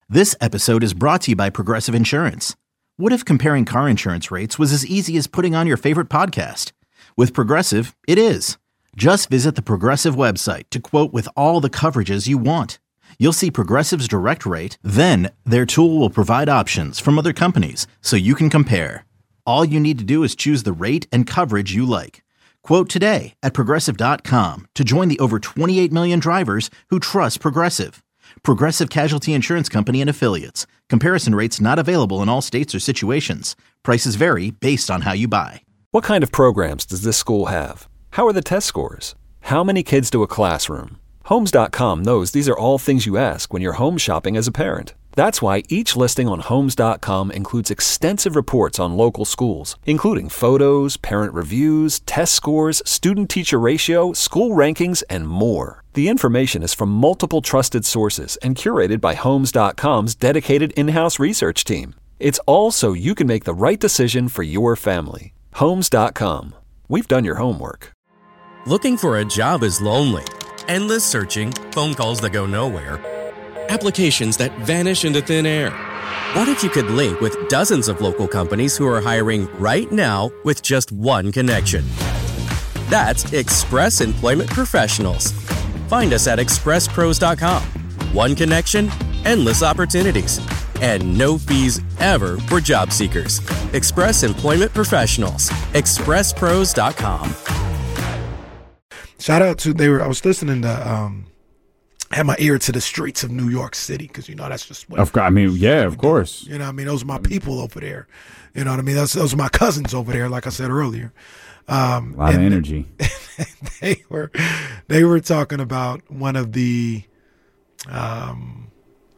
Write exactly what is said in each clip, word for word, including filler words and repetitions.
This episode is brought to you by Progressive Insurance. What if comparing car insurance rates was as easy as putting on your favorite podcast? With Progressive, it is. Just visit the Progressive website to quote with all the coverages you want. You'll see Progressive's direct rate, then their tool will provide options from other companies so you can compare. All you need to do is choose the rate and coverage you like. Quote today at progressive dot com to join the over twenty-eight million drivers who trust Progressive. Progressive Casualty Insurance Company and Affiliates. Comparison rates not available in all states or situations. Prices vary based on how you buy. What kind of programs does this school have? How are the test scores? How many kids do a classroom? Homes dot com knows these are all things you ask when you're home shopping as a parent. That's why each listing on Homes dot com includes extensive reports on local schools, including photos, parent reviews, test scores, student-teacher ratio, school rankings, and more. The information is from multiple trusted sources and curated by Homes dot com's dedicated in-house research team. It's all so you can make the right decision for your family. Homes dot com. We've done your homework. Looking for a job is lonely. Endless searching, phone calls that go nowhere, applications that vanish into thin air. What if you could link with dozens of local companies who are hiring right now with just one connection? That's Express Employment Professionals. Find us at express pros dot com. One connection, endless opportunities, and no fees ever for job seekers. Express Employment Professionals. express pros dot com. Shout out to they were. I was listening to. Um, had my ear to the streets of New York City because you know that's just. What of course, I mean, yeah, of course. You know, what I mean, those are my people over there. You know what I mean? Those those are my cousins over there. Like I said earlier, um, a lot of energy. They were they were talking about one of the, um,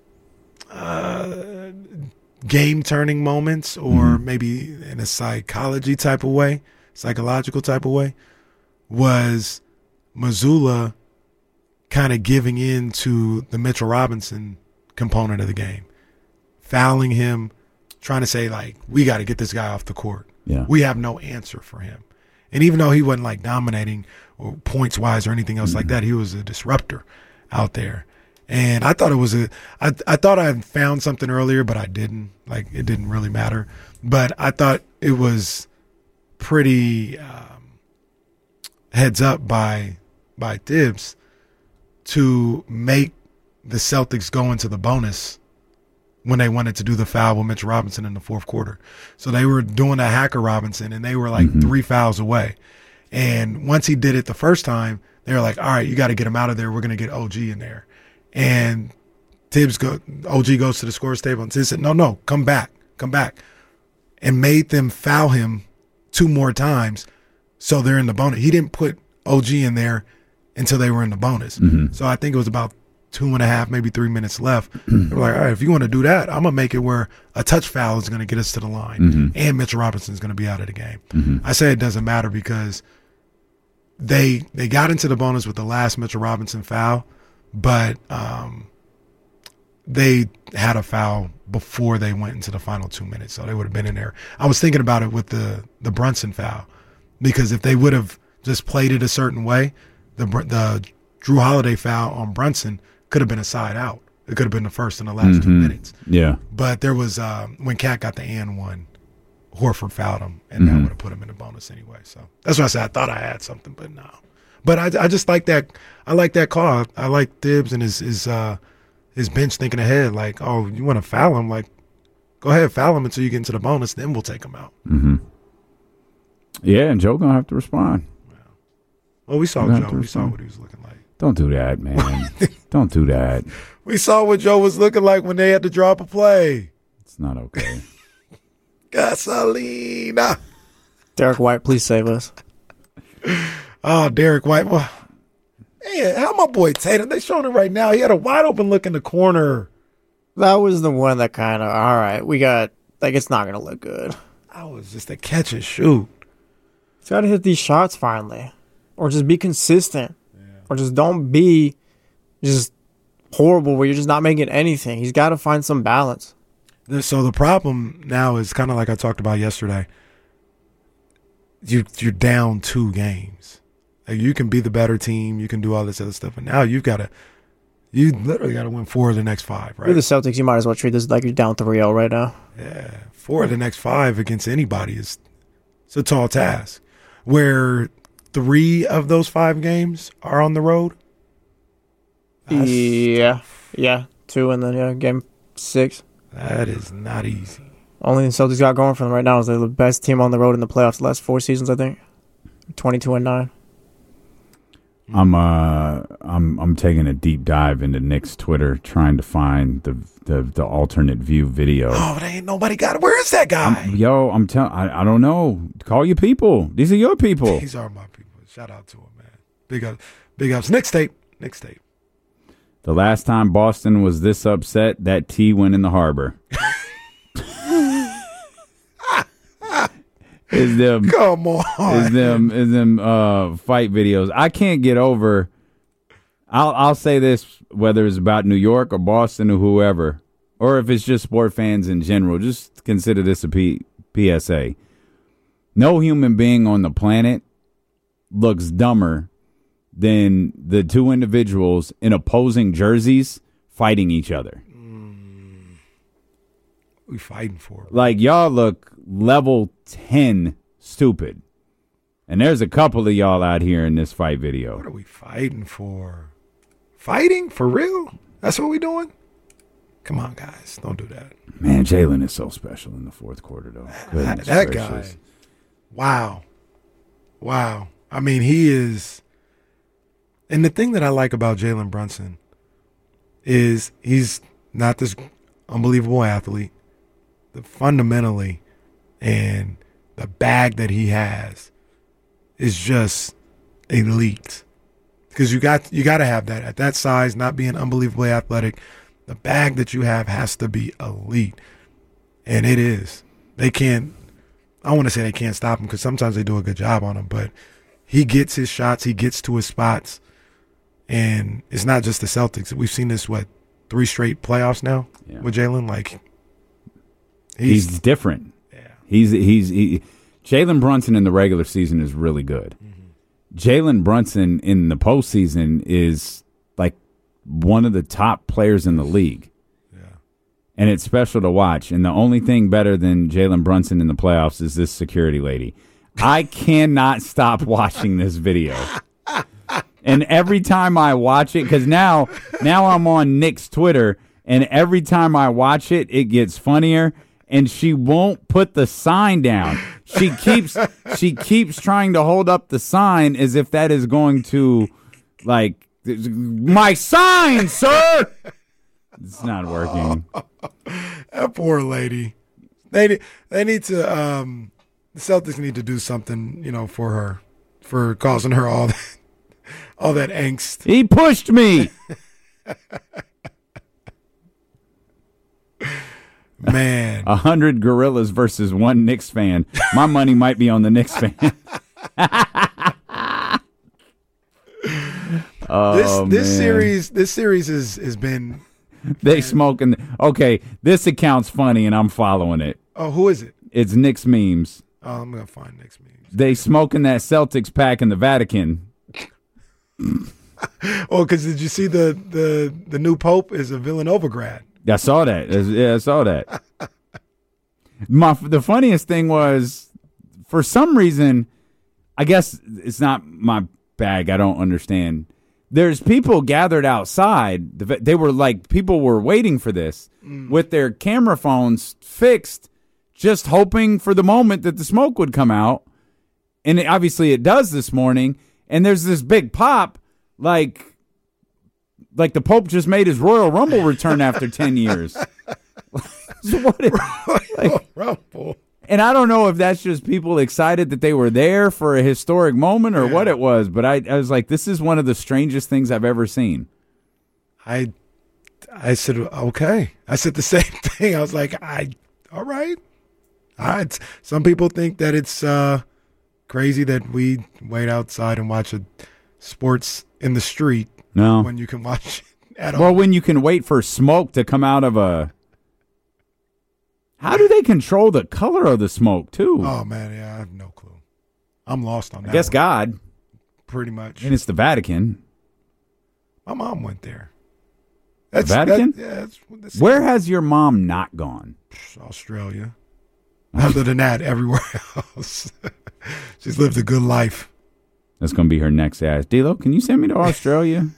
uh, game turning moments, or mm-hmm. maybe in a psychology type of way, psychological type of way, was Mazzulla kind of giving in to the Mitchell Robinson component of the game, fouling him, trying to say, like, we got to get this guy off the court. Yeah. We have no answer for him. And even though he wasn't like dominating or points wise or anything else mm-hmm. like that, he was a disruptor out there. And I thought it was a, I, I thought I had found something earlier, but I didn't. Like, it didn't really matter. But I thought it was pretty um, heads up by by Thibs to make the Celtics go into the bonus when they wanted to do the foul with Mitch Robinson in the fourth quarter. So they were doing a Hacker Robinson, and they were like mm-hmm. three fouls away. And once he did it the first time, they were like, all right, you got to get him out of there. We're going to get O G in there. And Thibs go, O G goes to the scores table and said, no, no, come back, come back. And made them foul him two more times so they're in the bonus. He didn't put O G in there until they were in the bonus. Mm-hmm. So I think it was about two and a half, maybe three minutes left. They were like, all right, if you want to do that, I'm going to make it where a touch foul is going to get us to the line, mm-hmm. and Mitchell Robinson is going to be out of the game. Mm-hmm. I say it doesn't matter because they they got into the bonus with the last Mitchell Robinson foul, but um, they had a foul before they went into the final two minutes, so they would have been in there. I was thinking about it with the, the Brunson foul, because if they would have just played it a certain way, the the Drew Holiday foul on Brunson could have been a side out. It could have been the first in the last mm-hmm. two minutes. Yeah. But there was uh, when Cat got the and one, Horford fouled him, and mm-hmm. that would have put him in the bonus anyway. So that's why I said I thought I had something, but no. But I, I just like that. I like that call. I like Thibs and his his uh, his bench thinking ahead. Like, oh, you want to foul him? Like, go ahead, foul him until you get into the bonus. Then we'll take him out. Mm-hmm. Yeah, and Joe gonna have to respond. Well, we saw Joe. We saw what he was looking like. Don't do that, man. Don't do that. We saw what Joe was looking like when they had to drop a play. It's not okay. Gasolina. Derek White, please save us. Oh, Derek White. Well, man, how my boy Tatum? They showing it right now. He had a wide open look in the corner. That was the one that kind of, all right, we got, like, it's not going to look good. I was just a catch and shoot. He's got to hit these shots finally. Or just be consistent. Yeah. Or just don't be just horrible where you're just not making anything. He's got to find some balance. So the problem now is kind of like I talked about yesterday. You, you're down two games. Like, you can be the better team. You can do all this other stuff. And now you've got to You literally got to win four of the next five, right? You're the Celtics. You might as well treat this like you're down three oh right now. Yeah, four of the next five against anybody is it's a tall task. Where three of those five games are on the road. That's yeah, tough. yeah, two and then yeah, game six. That is not easy. Only thing Celtics got going for them right now is they're the best team on the road in the playoffs the last four seasons. I think twenty-two and nine. I'm uh I'm I'm taking a deep dive into Nick's Twitter, trying to find the the, the alternate view video. Oh, there ain't nobody got it. Where is that guy? I'm, yo, I'm telling. I I don't know. Call your people. These are your people. These are my people. Shout out to him, man. Big up, big ups. Next tape. Next tape. The last time Boston was this upset, that tea went in the harbor. Is them Come on. is them is them uh fight videos. I can't get over. I'll I'll say this, whether it's about New York or Boston or whoever, or if it's just sport fans in general, just consider this a P, P S A. No human being on the planet looks dumber than the two individuals in opposing jerseys fighting each other. Mm. We fighting for it. Like, y'all look level ten stupid. And there's a couple of y'all out here in this fight video. What are we fighting for? Fighting? For real? That's what we doing? Come on, guys. Don't do that. Man, Jalen is so special in the fourth quarter, though. That, Goodness that gracious. guy. Wow. Wow. I mean, he is. And the thing that I like about Jalen Brunson is he's not this unbelievable athlete. The fundamentally, and the bag that he has is just elite. Because you got you got to have that at that size, not being unbelievably athletic. The bag that you have has to be elite, and it is. They can't. I want to say they can't stop him because sometimes they do a good job on him, but he gets his shots, he gets to his spots, and it's not just the Celtics. We've seen this what three straight playoffs now Yeah. with Jalen. Like He's, he's, different. yeah. He's he's he, Jalen Brunson in the regular season is really good. Mm-hmm. Jalen Brunson in the postseason is like one of the top players in the league. Yeah. And it's special to watch. And the only thing better than Jalen Brunson in the playoffs is this security lady. I cannot stop watching this video. And every time I watch it, because now, now I'm on Nick's Twitter, and every time I watch it, it gets funnier. And she won't put the sign down. She keeps she keeps trying to hold up the sign as if that is going to, like, my sign, sir. It's not working. That poor lady. They they need to. Um, the Celtics need to do something, you know, for her, for causing her all that, all that angst. He pushed me. Man, A hundred gorillas versus one Knicks fan. My money might be on the Knicks fan. oh, this this man. series this series has has been. They smoking. Okay, this account's funny, and I'm following it. Oh, who is it? It's Knicks memes. Oh, I'm gonna find next memes. They smoking that Celtics pack in the Vatican. Oh, because did you see the the the new pope is a Villanova grad? I saw that. Yeah, I saw that. My the funniest thing was, for some reason, I guess it's not my bag. I don't understand. There's people gathered outside. They were like, people were waiting for this mm. with their camera phones fixed, just hoping for the moment that the smoke would come out. And it, obviously it does this morning. And there's this big pop, like, like the Pope just made his Royal Rumble return after ten years. So what is, like, Rumble. And I don't know if that's just people excited that they were there for a historic moment or yeah. what it was, but I, I was like, this is one of the strangest things I've ever seen. I I said, okay. I said the same thing. I was like, I, all right. All right. Some people think that it's uh, crazy that we wait outside and watch a sports in the street no. when you can watch it at well, home. when you can wait for smoke to come out of a... How do they control the color of the smoke, too? Oh, man, yeah, I have no clue. I'm lost on that I guess one. God. Pretty much. And it's the Vatican. My mom went there. The Vatican? That, yeah, that's, that's Where has your mom not gone? Australia. Other than that, everywhere else. She's lived a good life. That's going to be her next ask. D-Lo, can you send me to Australia?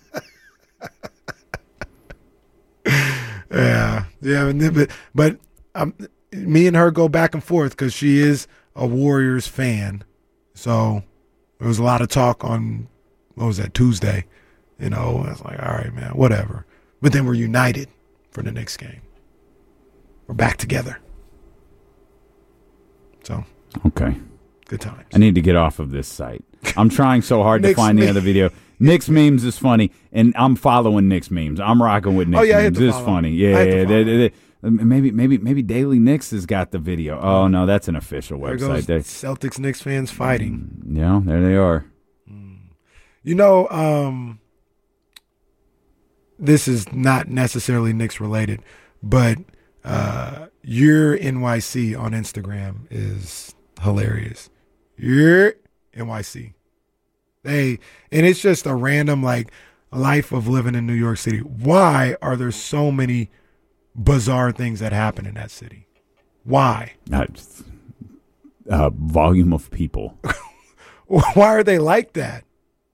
yeah. Yeah. But, but um, me and her go back and forth because she is a Warriors fan. So there was a lot of talk on, what was that, Tuesday. You know, I was like, all right, man, whatever. But then we're united for the next game. We're back together. So. Okay. Good times. I need to get off of this site. I'm trying so hard to Nick's find the meme. other video. Nick's memes is funny, and I'm following Nick's memes. I'm rocking with Nick's Oh, yeah, I hit memes. the It's follow. funny. I Yeah, hit the yeah, follow. they- they- maybe, maybe, maybe Daily Knicks has got the video. Oh no, that's an official There website. goes They, Celtics Knicks fans fighting. yeah, there they are. You know, um, this is not necessarily Knicks related, but uh, your N Y C on Instagram is hilarious. Your N Y C. They and it's just a random like life of living in New York City. Why are there so many bizarre things that happen in that city? Why? Uh, uh, volume of people. Why are they like that?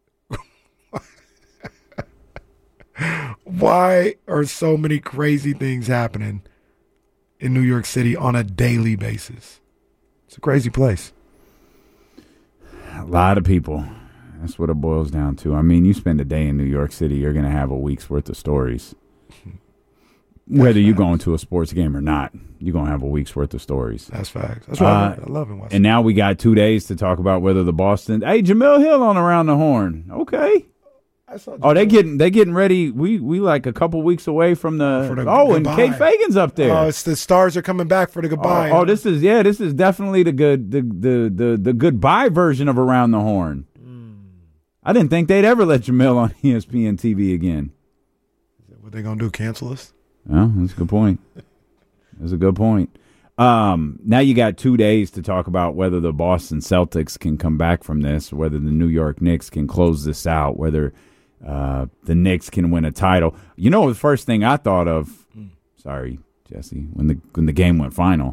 Why are so many crazy things happening in New York City on a daily basis? It's a crazy place. A lot of people. That's what it boils down to. I mean, you spend a day in New York City, you're going to have a week's worth of stories. Whether you're going to a sports game or not, you're going to have a week's worth of stories. That's facts. That's why I Uh, love- I love it. And now we got two days to talk about whether the Boston. Hey, Jamil Hill on Around the Horn. Okay. I saw Oh, they getting they getting ready. We we like a couple weeks away from the. For the oh, and goodbye. Kate Fagan's up there. Oh, it's the stars are coming back for the goodbye. Oh, oh, this is yeah. This is definitely the good the the the, the goodbye version of Around the Horn. I didn't think they'd ever let Jamil on E S P N T V again. What they gonna do? Cancel us? Oh, that's a good point. That's a good point. Um, now you got two days to talk about whether the Boston Celtics can come back from this, whether the New York Knicks can close this out, whether uh, the Knicks can win a title. You know, the first thing I thought of, mm. sorry, Jesse, when the when the game went final,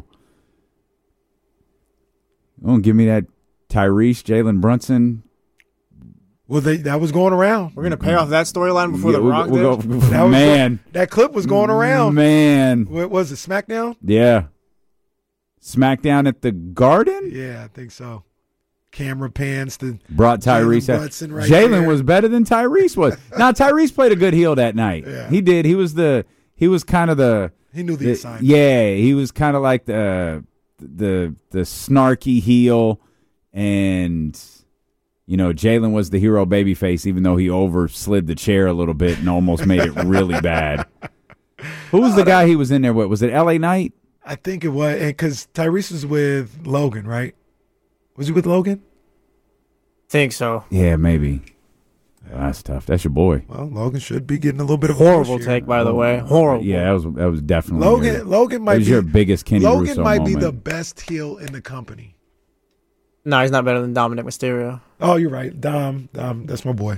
oh, give me that Tyrese, Jalen Brunson. Well, they that was going around. We're gonna pay off that storyline before Yeah, the we'll- Rock we'll did. go- That was man, that clip was going around. man, What was it? SmackDown? yeah. Smackdown at the Garden? Yeah, I think so. Camera pans to Brought Tyrese Jalen out. Brunson right Jalen there. was better than Tyrese was. Now Tyrese played a good heel that night. Yeah. He did. He was the he was kind of the, He knew the, the assignment. yeah, he was kind of like the the the snarky heel, and you know, Jalen was the hero babyface, even though he overslid the chair a little bit and almost made it really bad. Who was the guy he was in there with? Was it L A Knight? I think it was, and because Tyrese was with Logan, right? Was he with Logan? Think so. Yeah, maybe. Oh, that's tough. That's your boy. Well, Logan should be getting a little bit of a Horrible push here. take, by the way. Horrible. Yeah, that was that was definitely Logan, your, Logan that might was be your biggest Kenny Logan Russo might moment. be the best heel in the company. No, he's not better than Dominic Mysterio. Oh, you're right, Dom. Dom, that's my boy.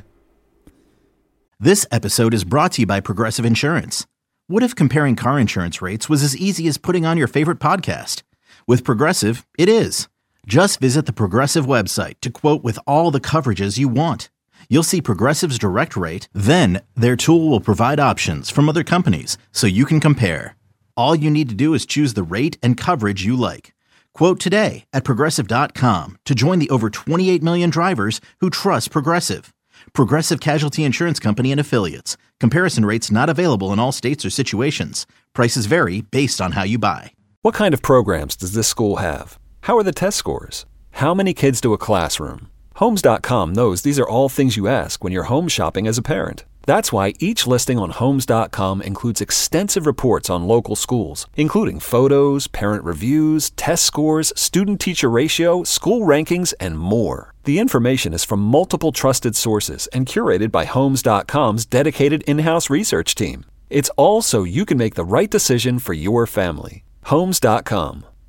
This episode is brought to you by Progressive Insurance. What if comparing car insurance rates was as easy as putting on your favorite podcast? With Progressive, it is. Just visit the Progressive website to quote with all the coverages you want. You'll see Progressive's direct rate, then their tool will provide options from other companies so you can compare. All you need to do is choose the rate and coverage you like. Quote today at Progressive dot com to join the over twenty-eight million drivers who trust Progressive. Progressive Casualty Insurance Company and Affiliates. Comparison rates not available in all states or situations. Prices vary based on how you buy. What kind of programs does this school have? How are the test scores? How many kids do a classroom? Homes dot com knows these are all things you ask when you're home shopping as a parent. That's why each listing on Homes dot com includes extensive reports on local schools, including photos, parent reviews, test scores, student-teacher ratio, school rankings, and more. The information is from multiple trusted sources and curated by Homes dot com's dedicated in-house research team. It's all so you can make the right decision for your family. Homes dot com.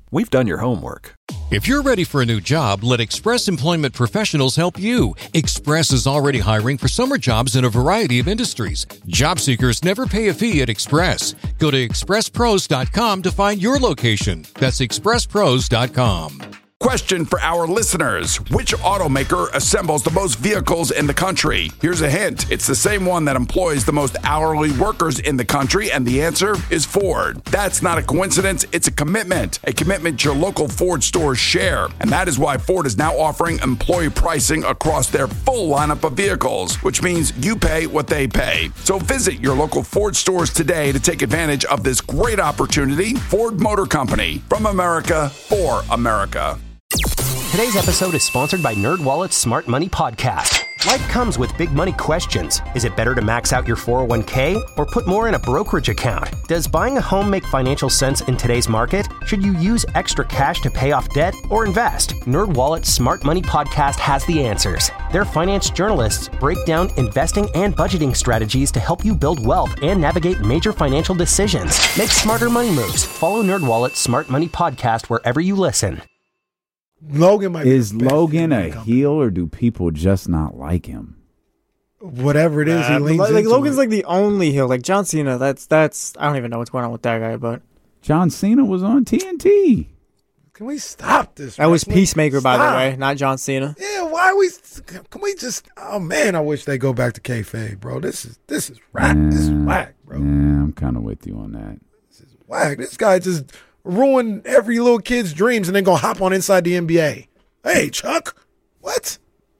we've done your homework. If you're ready for a new job, let Express Employment Professionals help you. Express is already hiring for summer jobs in a variety of industries. Job seekers never pay a fee at Express. Go to express pros dot com to find your location. That's express pros dot com. Question for our listeners. Which automaker assembles the most vehicles in the country? Here's a hint. It's the same one that employs the most hourly workers in the country, and the answer is Ford. That's not a coincidence. It's a commitment. A commitment your local Ford stores share. And that is why Ford is now offering employee pricing across their full lineup of vehicles, which means you pay what they pay. So visit your local Ford stores today to take advantage of this great opportunity. Ford Motor Company. From America, for America. Today's episode is sponsored by NerdWallet's Smart Money Podcast. Life comes with big money questions. Is it better to max out your four oh one k or put more in a brokerage account? Does buying a home make financial sense in today's market? Should you use extra cash to pay off debt or invest? NerdWallet's Smart Money Podcast has the answers. Their finance journalists break down investing and budgeting strategies to help you build wealth and navigate major financial decisions. Make smarter money moves. Follow NerdWallet's Smart Money Podcast wherever you listen. Logan might Is be the best Logan in a the company. heel, or do people just not like him? Whatever it is, he Uh, leans like, like into Logan's it. like the only heel. Like John Cena, that's that's I don't even know what's going on with that guy, but John Cena was on T N T. Can we stop this? that was wrestling? Peacemaker, by the Stop. way, not John Cena. Yeah, why we? Can we just? Oh man, I wish they go back to kayfabe, bro. This is this is whack. This is whack, bro. Yeah, I'm kind of with you on that. Whack. This guy just ruined every little kid's dreams, and then gonna hop on inside the N B A. Hey, Chuck, what?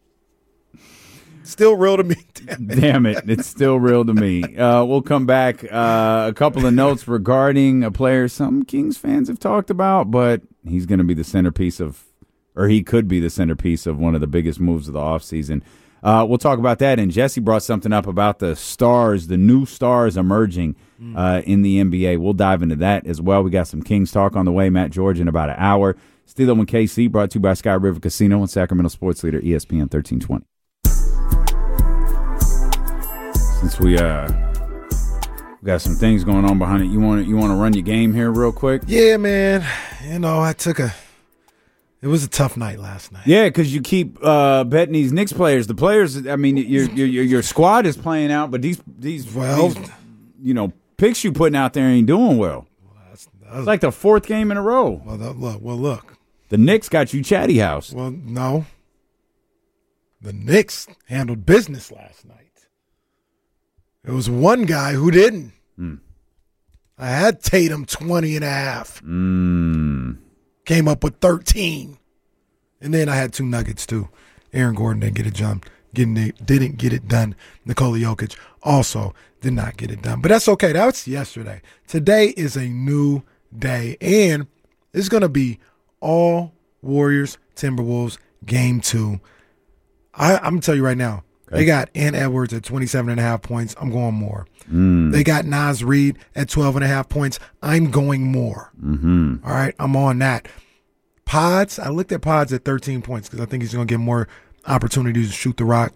Still real to me. Damn it. Damn it, it's still real to me. Uh, we'll come back. Uh, a couple of notes regarding a player some Kings fans have talked about, but he's going to be the centerpiece of, or he could be the centerpiece of one of the biggest moves of the offseason. Uh, we'll talk about that. And Jesse brought something up about the stars, the new stars emerging uh, in the N B A. We'll dive into that as well. We got some Kings talk on the way. Matt George in about an hour. Steelo and K C brought to you by Sky River Casino and Sacramento Sports Leader E S P N thirteen twenty. Since we uh we got some things going on behind it, you want you want to run your game here real quick? Yeah, man. You know, I took a. It was a tough night last night. Yeah, because you keep uh, betting these Knicks players. The players, I mean, your your your, your squad is playing out, but these these Well, these, you know picks you putting out there ain't doing well. that's, that's, It's like the fourth game in a row. well, that, look, well, look. The Knicks got you chatty house. Well, no. The Knicks handled business last night. There was one guy who didn't. Mm. I had Tatum twenty and a half. Mm. Came up with thirteen. And then I had two Nuggets, too. Aaron Gordon didn't get it done. Getting it, didn't get it done. Nikola Jokic also did not get it done. But that's okay. That was yesterday. Today is a new day. And it's going to be all Warriors, Timberwolves, game two. I, I'm going to tell you right now, okay. They got Ant Edwards at twenty-seven and a half points. I'm going more. Mm. They got Naz Reid at twelve and a half points. I'm going more. Mm-hmm. All right, I'm on that. Pods, I looked at Pods at thirteen points because I think he's going to get more opportunities to shoot the rock.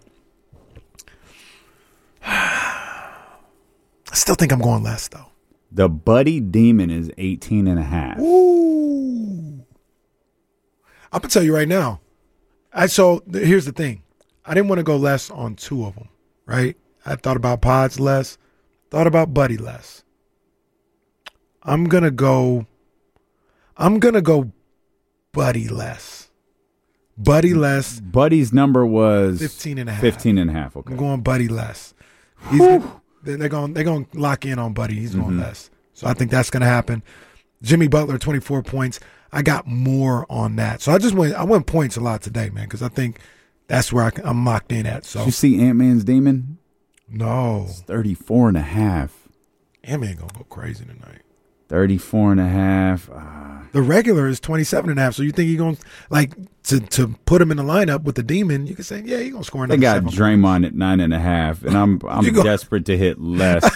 I still think I'm going less, though. The Buddy Demon is eighteen and a half. Ooh. I'm going to tell you right now. I So th- here's the thing. I didn't want to go less on two of them, right? I thought about Pods less, thought about Buddy less. I'm going to go, I'm going to go Buddy less. Buddy less. Buddy's number was fifteen and a half. fifteen and a half. Okay. I'm going Buddy less. He's gonna, they're going they're going to lock in on Buddy. He's going Mm-hmm. less. So I think that's going to happen. Jimmy Butler, twenty-four points. I got more on that. So I just went I went points a lot today, man, because I think that's where I, can- I'm locked in at. So Did you see Ant-Man's Demon? no, It's thirty-four and a half. Ant-Man going to go crazy tonight. thirty-four and a half. Uh, The regular is twenty-seven and a half. So you think you're going to, like, to, to put him in the lineup with the Demon, you can say, yeah, you're going to score they another got seven Draymond at nine and a half, and I'm I'm You go- desperate to hit less.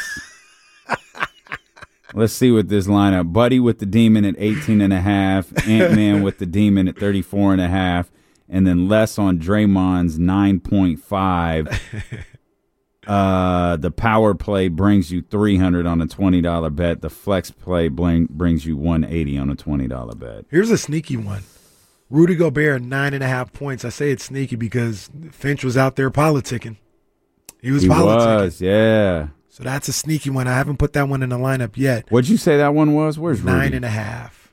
Let's see what this lineup. Buddy with the Demon at eighteen and a half, Ant-Man with the Demon at thirty-four and a half, and then less on Draymond's nine point five. Uh, the power play brings you three hundred on a twenty dollar bet. The flex play bring, brings you one eighty on a twenty dollar bet. Here's a sneaky one. Rudy Gobert, nine and a half points. I say it's sneaky because Finch was out there politicking. He was He politicking. was, yeah. So that's a sneaky one. I haven't put that one in the lineup yet. What'd you say that one was? Where's Rudy? Nine and a half.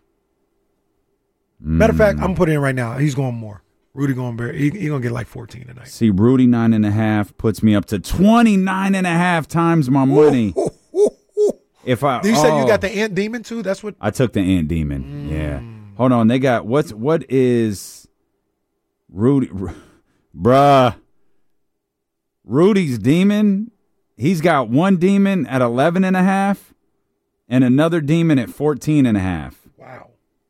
Matter of fact, I'm going to put it in right now. He's going more. Rudy Gobert, he, he going to get like fourteen tonight. See, Rudy nine and a half puts me up to twenty-nine and a half times my money. Ooh, ooh, ooh. If I, Did you say oh, you got the Ant Demon too? That's what. I took the Ant Demon. Mm. Yeah. Hold on. They got, what's, what is Rudy, bruh. Rudy's Demon, he's got one demon at eleven and a half and another demon at fourteen and a half. Wow.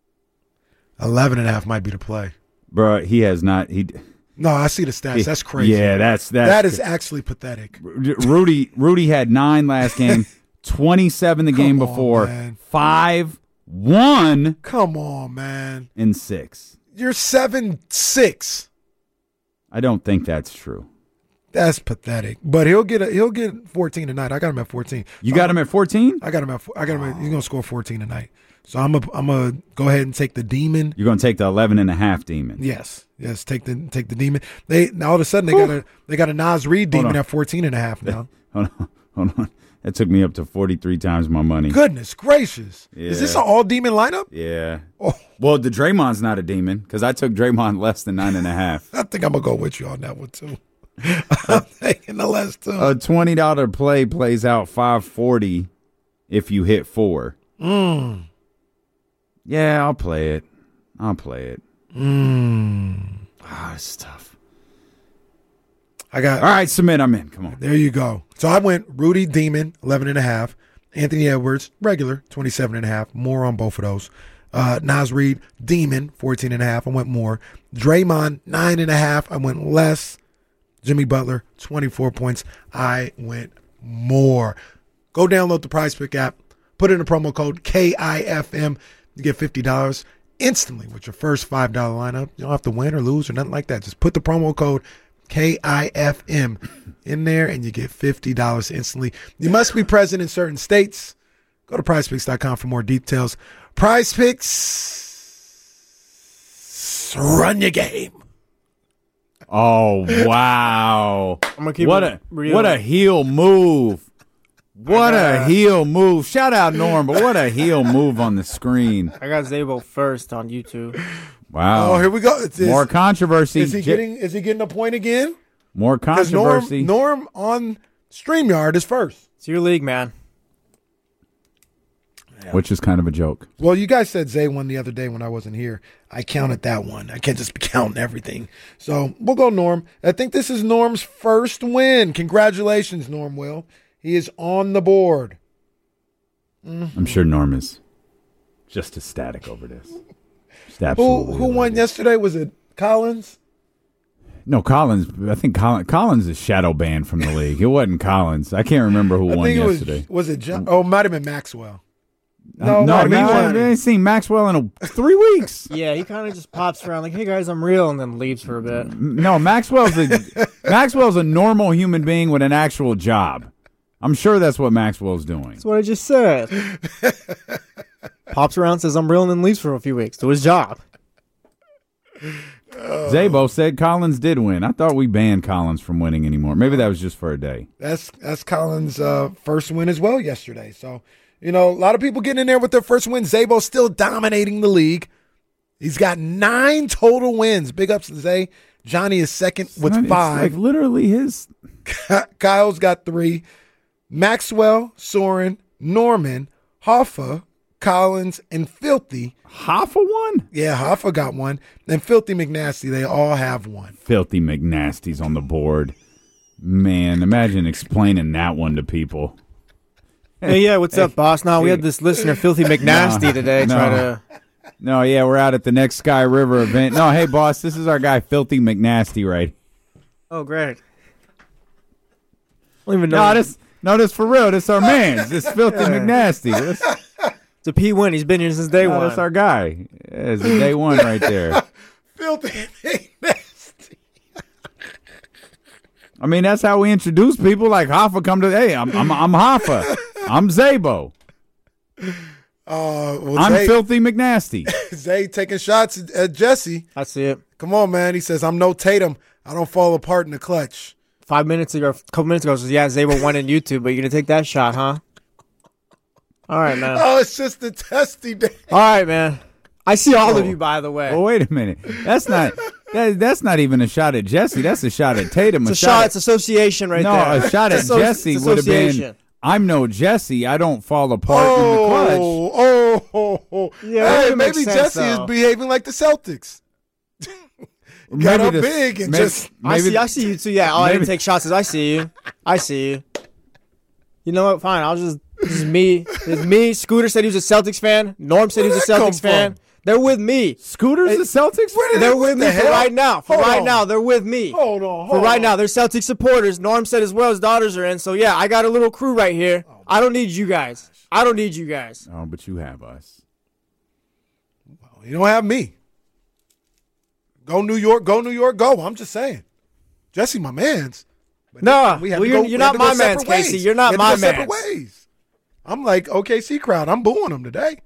eleven and a half might be the play. Bruh, he has not, he. No, I see the stats. He, that's crazy. Yeah, that's, that's. That is actually pathetic. Rudy, Rudy had nine last game, twenty-seven the game Come before, on, man. five, one. Come on, man. And six. You're seven, six. I don't think that's true. That's pathetic. But he'll get a, he'll get fourteen tonight. I got him at fourteen. You got him at fourteen? I got him at I got him at, he's going to score fourteen tonight. So I'm a, I'm going to go ahead and take the demon. You're going to take the eleven and a half demon. Yes. Yes, take the take the demon. They now all of a sudden they got a they got a Nas Reed demon at fourteen and a half now. Hold on. Hold on. That took me up to forty-three times my money. Goodness gracious. Yeah. Is this an all demon lineup? Yeah. Oh. Well, the Draymond's not a demon because I took Draymond less than nine and a half. I think I'm going to go with you on that one too. I'm taking the less two. A twenty dollar play plays out five forty if you hit four. Mm. Yeah, I'll play it. I'll play it. Mm. Ah, oh, it's tough. I got. All right, submit. I'm in. Come on. There you go. So I went Rudy Demon, eleven and a half. Anthony Edwards, regular, twenty-seven and a half. More on both of those. Uh, Nas Reed, Demon, fourteen and a half. I went more. Draymond, nine and a half. I went less. Jimmy Butler, twenty-four points. I went more. Go download the PrizePick app. Put in the promo code K I F M. You get fifty dollars instantly with your first five dollar lineup. You don't have to win or lose or nothing like that. Just put the promo code K I F M in there and you get fifty dollars instantly. You must be present in certain states. Go to prize picks dot com for more details. PrizePicks, run your game. Oh, wow. I'm gonna keep what it a real. What a heel move. What a heel move. Shout out Norm, but what a heel move on the screen. I got Zabo first on YouTube. Wow. Oh, here we go. It's, More controversy. Is he getting is he getting a point again? More Because controversy. Norm, Norm on StreamYard is first. It's your league, man. Yeah. Which is kind of a joke. Well, you guys said Zay won the other day when I wasn't here. I counted that one. I can't just be counting everything. So we'll go Norm. I think this is Norm's first win. Congratulations, Norm Will. He is on the board. Mm-hmm. I'm sure Norm is just ecstatic over this. Just Who absolutely. who won yesterday? Was it Collins? No, Collins. I think Collins, Collins is shadow banned from the league. It wasn't Collins. I can't remember who I won think it yesterday. was, was it John? Oh, it might have been Maxwell. No, No, no, might have been I Johnny. ain't seen Maxwell in a, three weeks. Yeah, he kind of just pops around like, "Hey guys, I'm real," and then leaves for a bit. No, Maxwell's a Maxwell's a normal human being with an actual job. I'm sure that's what Maxwell's doing. That's what I just said. Pops around, says I'm real, and then leaves for a few weeks to his job. Zabo said Collins did win. I thought we banned Collins from winning anymore. Maybe that was just for a day. That's that's Collins' uh, first win as well yesterday. So, you know, a lot of people getting in there with their first win. Zabo still dominating the league. He's got nine total wins. Big ups to Zay. Johnny is second with It's five. like literally his. Kyle's got three. Maxwell, Soren, Norman, Hoffa, Collins, and Filthy. Hoffa won? Yeah, Hoffa got one. And Filthy McNasty, they all have one. Filthy McNasty's on the board. Man, imagine explaining that one to people. Hey, yeah, what's up, boss? Now we had this listener, Filthy McNasty, No, today. no. Try to. No, yeah, we're out at the next Sky River event. No, hey, boss, this is our guy, Filthy McNasty, right? Oh, great. I don't even know. No, this, no, this for real. This our man. This Filthy McNasty. This, It's a P win. He's been here since day no, one. that's our guy. Yeah, it's a day one right there. Filthy McNasty. I mean, that's how we introduce people. Like Hoffa come to, hey, I'm I'm, I'm Hoffa. I'm Zabo. Uh, well, I'm Zay, Filthy McNasty. Zay taking shots at, at Jesse. I see it. Come on, man. He says, I'm no Tatum. I don't fall apart in the clutch. Five minutes ago, a couple minutes ago, says, yeah, Zabo won in YouTube, but you're going to take that shot, huh? All right, man. Oh, it's just a testy day. All right, man. I see all Oh. of you, by the way. Well, wait a minute. That's not that, that's not even a shot at Jesse. That's a shot at Tatum. It's a shot. at, It's association right no, there. a shot at It's asso- Jesse it's would have been, association. I'm no Jesse. I don't fall apart in the clutch. Oh, oh, oh, oh. Yeah, that hey, would make maybe sense, Jesse though. is behaving like the Celtics. Got up big and maybe, just. I maybe see. I see you too. Yeah. All I maybe- didn't take shots. Is I see you. I see you. You know what? Fine. I'll just. This is me. It's me. Scooter said he was a Celtics fan. Norm said he was a Where did that Celtics come fan. from? They're with me. Scooter's Hey, the Celtics? Where did They're that- with what me the for hell? right now. For Hold right on. now, they're with me. Hold on. For Hold right on. now, they're Celtics supporters. Norm said as well. His daughters are in. So yeah, I got a little crew right here. I don't need you guys. I don't need you guys. Oh, but you have us. You don't have me. Go New York. Go New York. Go. I'm just saying. Jesse, my man's. But No, we had well, to you're, go- you're we had not to go my man's, separate Casey. ways. You're not We had to my go separate man's. ways. I'm like O K C crowd. I'm booing them today.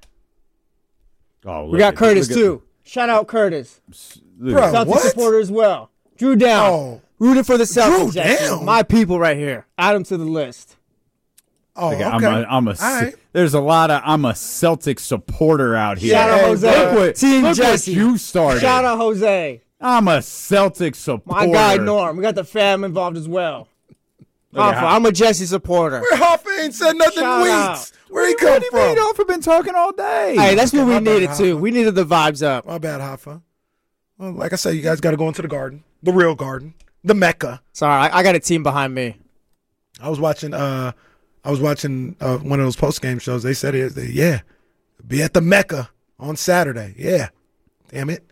Oh, We got Curtis too. Shout out Curtis. Bro, Celtics what? supporter as well. Drew down. Oh. Rooting for the Celtics. Drew Jesse. down? My people right here. Add them to the list. Oh, okay. I'm a, I'm a, All right. There's a lot of, I'm a Celtic supporter out here. Shout out Hey, Jose. Look what, Team look Jesse. what you started. Shout out Jose. I'm a Celtic supporter. My guy Norm. We got the fam involved as well. Look at Hoffa, how- I'm a Jesse supporter. Where Hoffa ain't said nothing Shout in out. weeks. Where he What come do you mean? from? Hoffa been talking all day. Hey, that's what Okay, we my bad, needed too. Hoffa. We needed the vibes up. My bad, Hoffa. Well, like I said, you guys got to go into the garden, the real garden, the Mecca. Sorry, I, I got a team behind me. I was watching. Uh, I was watching uh, one of those post game shows. They said it. They, yeah, be at the Mecca on Saturday. Yeah, damn it.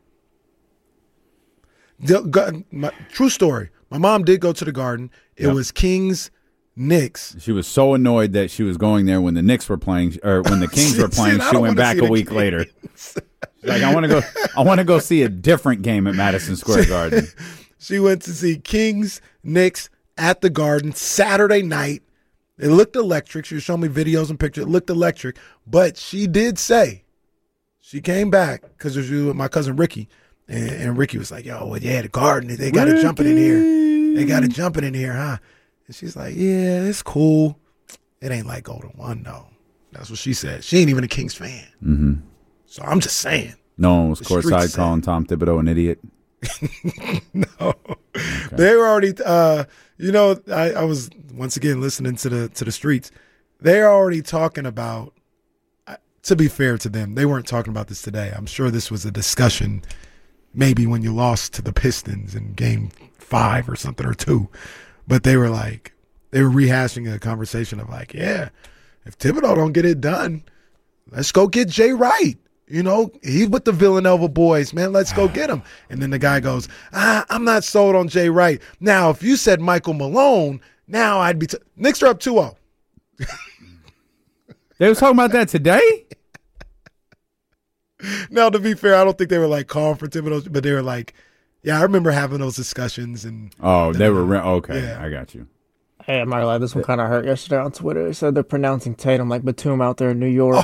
The, go- my, true story. My mom did go to the garden. It Yep. was Kings, Knicks. She was so annoyed that she was going there when the Knicks were playing, or when the Kings She were playing. said, "I She don't went wanna back see a the week Kings." later. She's like, I want to go. I want to go see a different game at Madison Square Garden. She went to see Kings, Knicks at the Garden Saturday night. It looked electric. She was showing me videos and pictures. It looked electric. But she did say, she came back because she was with my cousin Ricky. And, and Ricky was like, yo, well, yeah, the Garden, they got it jumping in here. They got it jumping in here, huh? And she's like, yeah, it's cool. It ain't like Golden One, though. That's what she said. She ain't even a Kings fan. Mm-hmm. So I'm just saying. No one was The streets courtside said. calling Tom Thibodeau an idiot. No, they were already. Uh, you know, I, I was once again listening to the to the streets. They're already talking about. uh, To be fair to them, they weren't talking about this today. I'm sure this was a discussion, maybe when you lost to the Pistons in Game Five or something or two. But they were like, they were rehashing a conversation of like, yeah, if Thibodeau don't get it done, let's go get Jay Wright. You know, he's with the Villanova boys, man. Let's go get him. And then the guy goes, ah, I'm not sold on Jay Wright. Now, if you said Michael Malone, now I'd be. T- Knicks are up two oh. They was talking about that today. Now, to be fair, I don't think they were like calling for Thibodeau, but they were like, yeah, I remember having those discussions. And Oh, they were re- okay. Yeah. I got you. Hey, I'm not gonna lie, this one kind of hurt yesterday on Twitter. They said they're pronouncing Tatum like Batum out there in New York.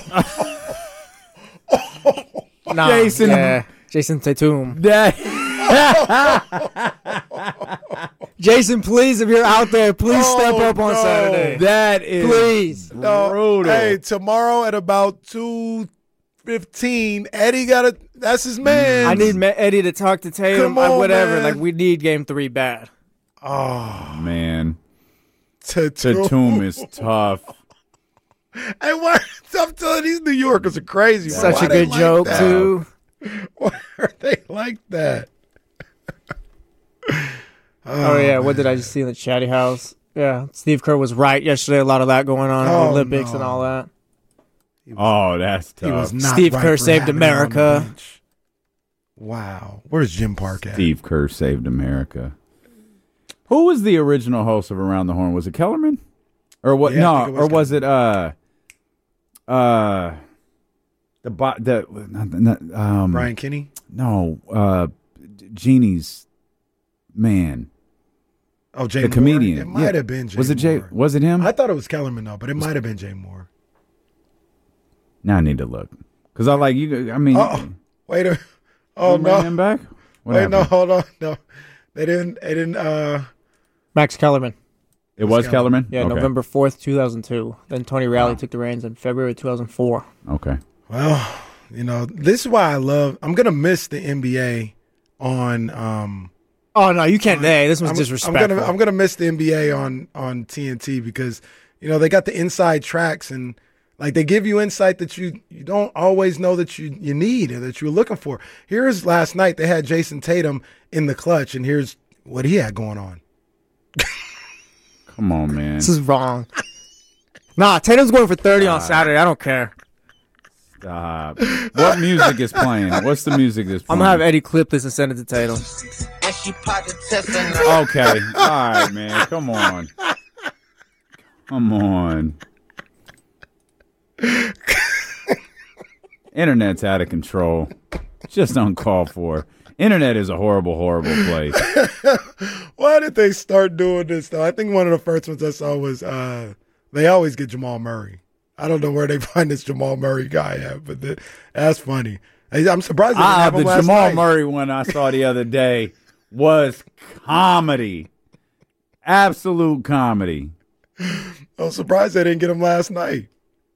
nah, Jason. yeah, Jason Tatum. That Jason, please, if you're out there, please Oh, step up on no. Saturday. that is Please. No, brutal. hey, tomorrow at about two fifteen, Eddie got a. That's his man. I need Ma- Eddie to talk to Tatum, Come on, uh, whatever. man. Like, we need game three bad. Oh, man. Tatum. Tatum is tough. Hey, why? I'm telling you, these New Yorkers are crazy. bro. Such Why a they good like joke, that? too. Why are they like that? Oh, yeah, what did I just see in the chatty house? Yeah, Steve Kerr was right yesterday. A lot of that going on in Oh, the Olympics no. and all that. Oh, that's tough. He was not Steve right Kerr for saved having him on the America. bench. Wow. Where's Jim Park at? Steve Kerr saved America. Who was the original host of Around the Horn? Was it Kellerman? Or what? Yeah, I no, think it was or was it uh uh the bo- the not, not, um Brian Kinney? no, uh Jeannie's man. Oh, Jay the Moore. comedian. It might Yeah. have been Jay Was it Jay? Moore. Was it him? I thought it was Kellerman, though, but it might have been Jay Moore. Now I need to look because I like you. I mean, Oh, wait a Oh, you ran no. him back? What Wait, happened? no, hold on. No, they didn't. They didn't. Uh, Max Kellerman. It was Kellerman. Yeah, Okay. November fourth, two thousand two. Then Tony Rowley took the reins in February two thousand four. Okay. well, you know, this is why I love. I'm gonna miss the N B A on. Um, Oh no, you can't. Hey, this was I'm, disrespectful. I'm gonna I'm gonna miss the N B A on on T N T because you know they got the inside tracks and like they give you insight that you you don't always know that you you need or that you're looking for. Here's last night they had Jason Tatum in the clutch and here's what he had going on. Come on, man. This is wrong. Nah, Tatum's going for thirty on Saturday. I don't care. Stop. What music is playing? What's the music that's I'm playing? gonna have Eddie clip this and send it to Tatum. Okay. All right, man. Come on. Come on. Internet's out of control. Just uncalled for. Internet is a horrible, horrible place. Why did they start doing this though? I think one of the first ones I saw was uh, they always get Jamal Murray. I don't know where they find this Jamal Murray guy at, but the, that's funny. I- I'm surprised they didn't Ah, have the him last Jamal night. Murray one I saw the other day was comedy. Absolute comedy. I'm surprised they didn't get him last night.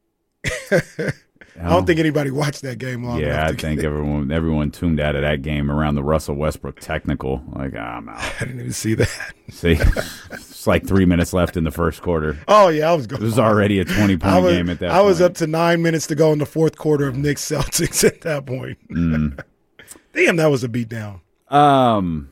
I don't think anybody watched that game long enough. Yeah, I to think get it. everyone everyone tuned out of that game around the Russell Westbrook technical. Like, ah, I'm out. I didn't even see that. See, it's like three minutes left in the first quarter. Oh yeah, I was going. It was already a twenty point I was, game at that I point. was up to nine minutes to go in the fourth quarter of Knicks Celtics at that point. Mm. Damn, that was a beatdown. Um,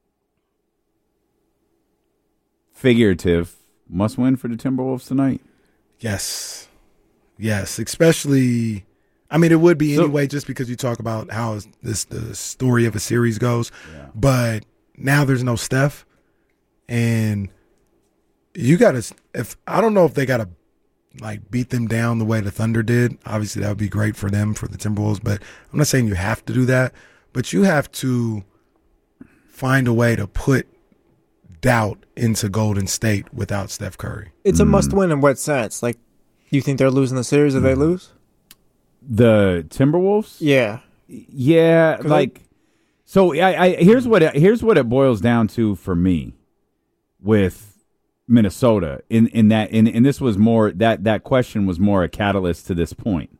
figurative must win for the Timberwolves tonight. Yes. Yes, especially, I mean, it would be So- anyway just because you talk about how this the story of a series goes. But now there's no Steph. And you got to, if I don't know if they got to like beat them down the way the Thunder did. Obviously, that would be great for them, for the Timberwolves. But I'm not saying you have to do that. But you have to find a way to put doubt into Golden State without Steph Curry. It's a must-win in what sense? Like, you think they're losing the series if they lose? The Timberwolves? Yeah. Yeah, like so. I, I here's what it, here's what it boils down to for me with Minnesota. In in that in and this was more that that question was more a catalyst to this point.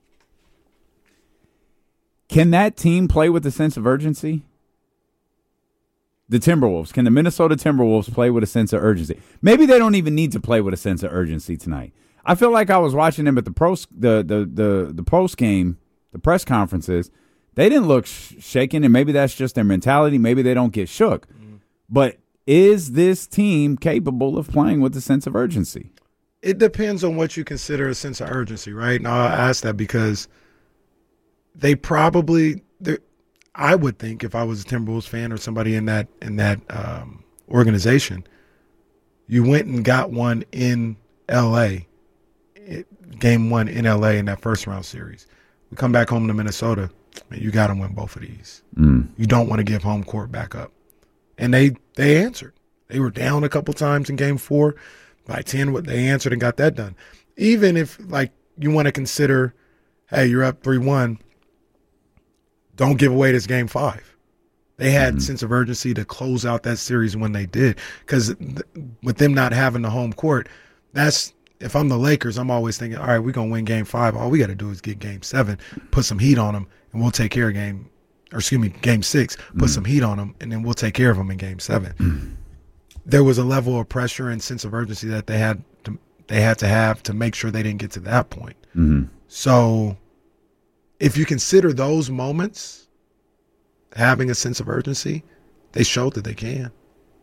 Can that team play with a sense of urgency? The Timberwolves. Can the Minnesota Timberwolves play with a sense of urgency? Maybe they don't even need to play with a sense of urgency tonight. I feel like I was watching them at the pros, the the the the post game, the press conferences. They didn't look sh- shaken, and maybe that's just their mentality. Maybe they don't get shook. Mm. But is this team capable of playing with a sense of urgency? It depends on what you consider a sense of urgency, right? And I ask that because they probably, I would think, if I was a Timberwolves fan or somebody in that in that um, organization, you went and got one in L A. It, game one in L A in that first round series. We come back home to Minnesota, and you got to win both of these. Mm. You don't want to give home court back up. And they they answered. They were down a couple times in game four. By ten, what they answered and got that done. Even if, like, you want to consider, hey, you're up three one, don't give away this game five. They had Mm. sense of urgency to close out that series when they did. Because th- with them not having the home court, that's, if I'm the Lakers, I'm always thinking, all right, we're going to win game five. All we got to do is get game seven, put some heat on them, and we'll take care of game, or excuse me, game six, put Mm. some heat on them, and then we'll take care of them in game seven. Mm. There was a level of pressure and sense of urgency that they had to, they had to have to make sure they didn't get to that point. Mm-hmm. So if you consider those moments having a sense of urgency, they showed that they can.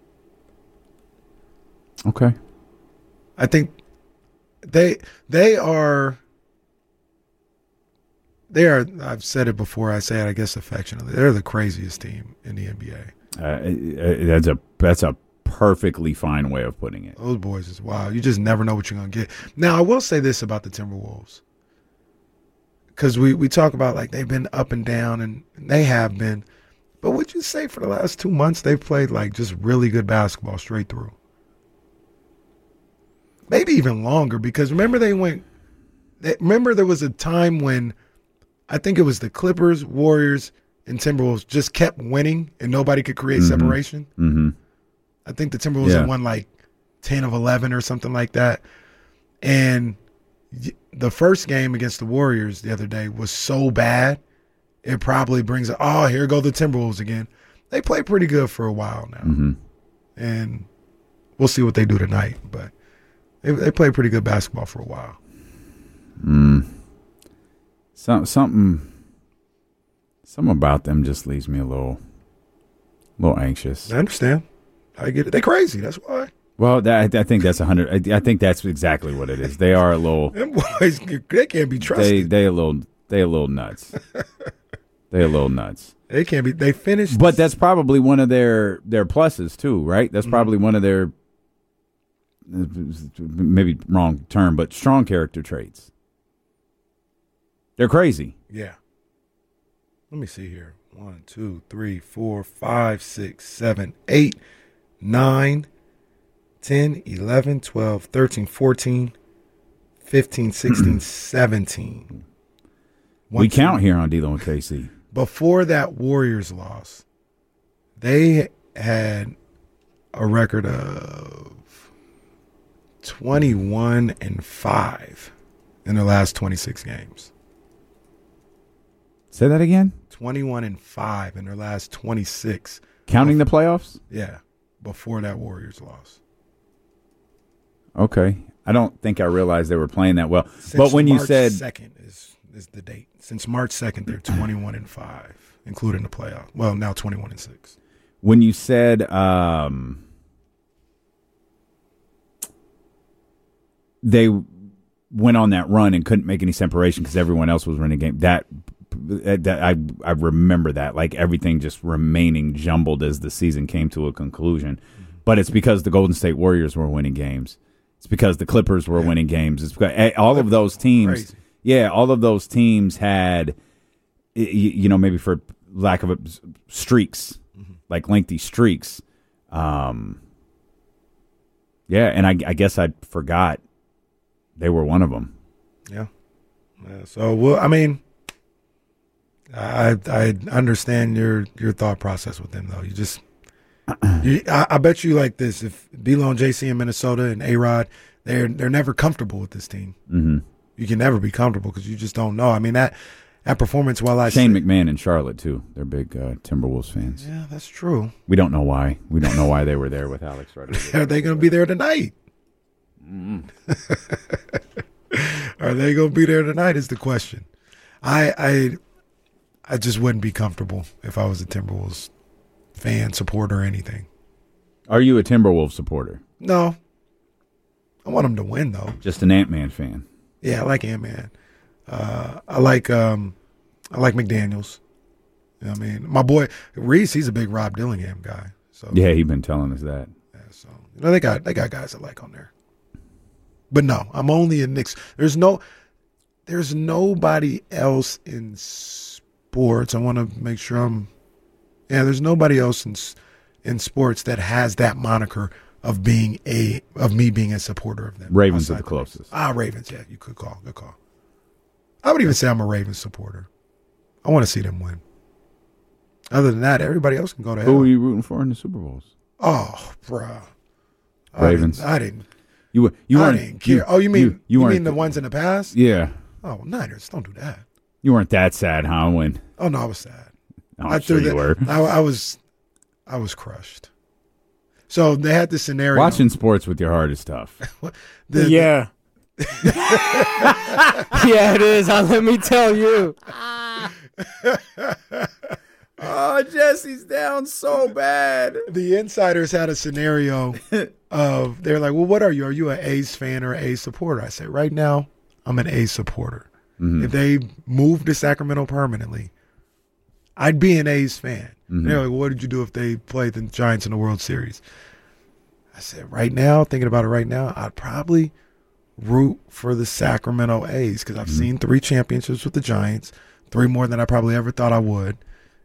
Okay. I think they they are they are I've said it before, I say it I guess affectionately. They're the craziest team in the N B A. Uh, that's a that's a perfectly fine way of putting it. Those boys is wild. You just never know what you're going to get. Now, I will say this about the Timberwolves. Because we, we talk about, like, they've been up and down, and they have been. But would you say for the last two months they've played like just really good basketball straight through? Maybe even longer, because remember they went they, remember there was a time when I think it was the Clippers, Warriors, and Timberwolves just kept winning and nobody could create mm-hmm. separation. Mm-hmm. I think the Timberwolves yeah. had won like ten of eleven or something like that. And the first game against the Warriors the other day was so bad, it probably brings, oh, here go the Timberwolves again. They play pretty good for a while now. Mm-hmm. And we'll see what they do tonight. But they, they play pretty good basketball for a while. Mm. Some, something, something about them just leaves me a little, a little anxious. I understand. I get it. They're crazy. That's why. Well, that, I think that's a hundred. I think that's exactly what it is. They are a little. Them boys, they can't be trusted. They they a little. They a little nuts. They a little nuts. They can't be. They finished. But that's probably one of their their pluses too, right? That's probably mm-hmm. one of their maybe wrong term, but strong character traits. They're crazy. Yeah. Let me see here. One, two, three, four, five, six, seven, eight, nine. ten, eleven, twelve, thirteen, fourteen, fifteen, sixteen, seventeen. One, we two, count here on D-Lo and K C. Before that Warriors loss, they had a record of twenty-one and five in the last twenty-six games. Say that again? twenty-one and five in their last twenty-six. Counting the playoffs? Yeah, before that Warriors loss. Okay. I don't think I realized they were playing that well. Since but when March you said second is is the date. Since March second, they're twenty-one and five, including the playoff. Well, now twenty-one and six. When you said um, they went on that run and couldn't make any separation because everyone else was running game, that that I I remember that, like everything just remaining jumbled as the season came to a conclusion. Mm-hmm. But it's because the Golden State Warriors were winning games. It's because the Clippers were yeah. winning games. It's because all of those teams, Crazy. yeah, all of those teams had, you, you know, maybe for lack of a, streaks, mm-hmm. like lengthy streaks. Um, yeah, and I, I guess I forgot they were one of them. Yeah. yeah so, well, I mean, I I understand your your thought process with them, though. You just. You, I, I bet you like this: if D-Lo and J C in Minnesota and A-Rod, they're they're never comfortable with this team. Mm-hmm. You can never be comfortable because you just don't know. I mean that that performance. While I Shane say, McMahon in Charlotte too, they're big uh, Timberwolves fans. Yeah, that's true. We don't know why. We don't know why they were there with Alex Rodriguez. Are they going to be there tonight? Mm-hmm. Are they going to be there tonight? Is the question. I I I just wouldn't be comfortable if I was a Timberwolves fan, supporter, or anything. Are you a Timberwolves supporter? No. I want them to win, though. Just an Ant-Man fan. Yeah, I like Ant-Man. Uh, I like um, I like McDaniels. You know what I mean? My boy Reese, he's a big Rob Dillingham guy. So yeah, he's been telling us that. Yeah, so you know they got they got guys I like on there. But no, I'm only a Knicks. There's no there's nobody else in sports. I want to make sure I'm Yeah, there's nobody else in in sports that has that moniker of being a of me being a supporter of them. Ravens are the closest. Ah, Ravens. Yeah, you could call. Good call. I would even say I'm a Ravens supporter. I want to see them win. Other than that, everybody else can go to hell. Who are you rooting for in the Super Bowls? Oh, bruh. Ravens. I didn't. I didn't, you were. You I weren't. didn't care. You, oh, you mean you, you, you weren't mean the ones in the past? Yeah. Oh, Niners. Don't do that. You weren't that sad, huh? When? Oh no, I was sad. Oh, I I'm sure you that, were. I, I was. I was crushed. So they had this scenario. Watching sports with your heart is tough. the, yeah. yeah, it is. Uh, let me tell you. Oh, Jesse's down so bad. The insiders had a scenario of, they're like, well, what are you? Are you an A's fan or an A's supporter? I said, right now, I'm an A's supporter. Mm-hmm. If they move to Sacramento permanently, I'd be an A's fan. Mm-hmm. They're like, well, what did you do if they played the Giants in the World Series? I said, right now, thinking about it right now, I'd probably root for the Sacramento A's because I've mm-hmm. seen three championships with the Giants, three more than I probably ever thought I would.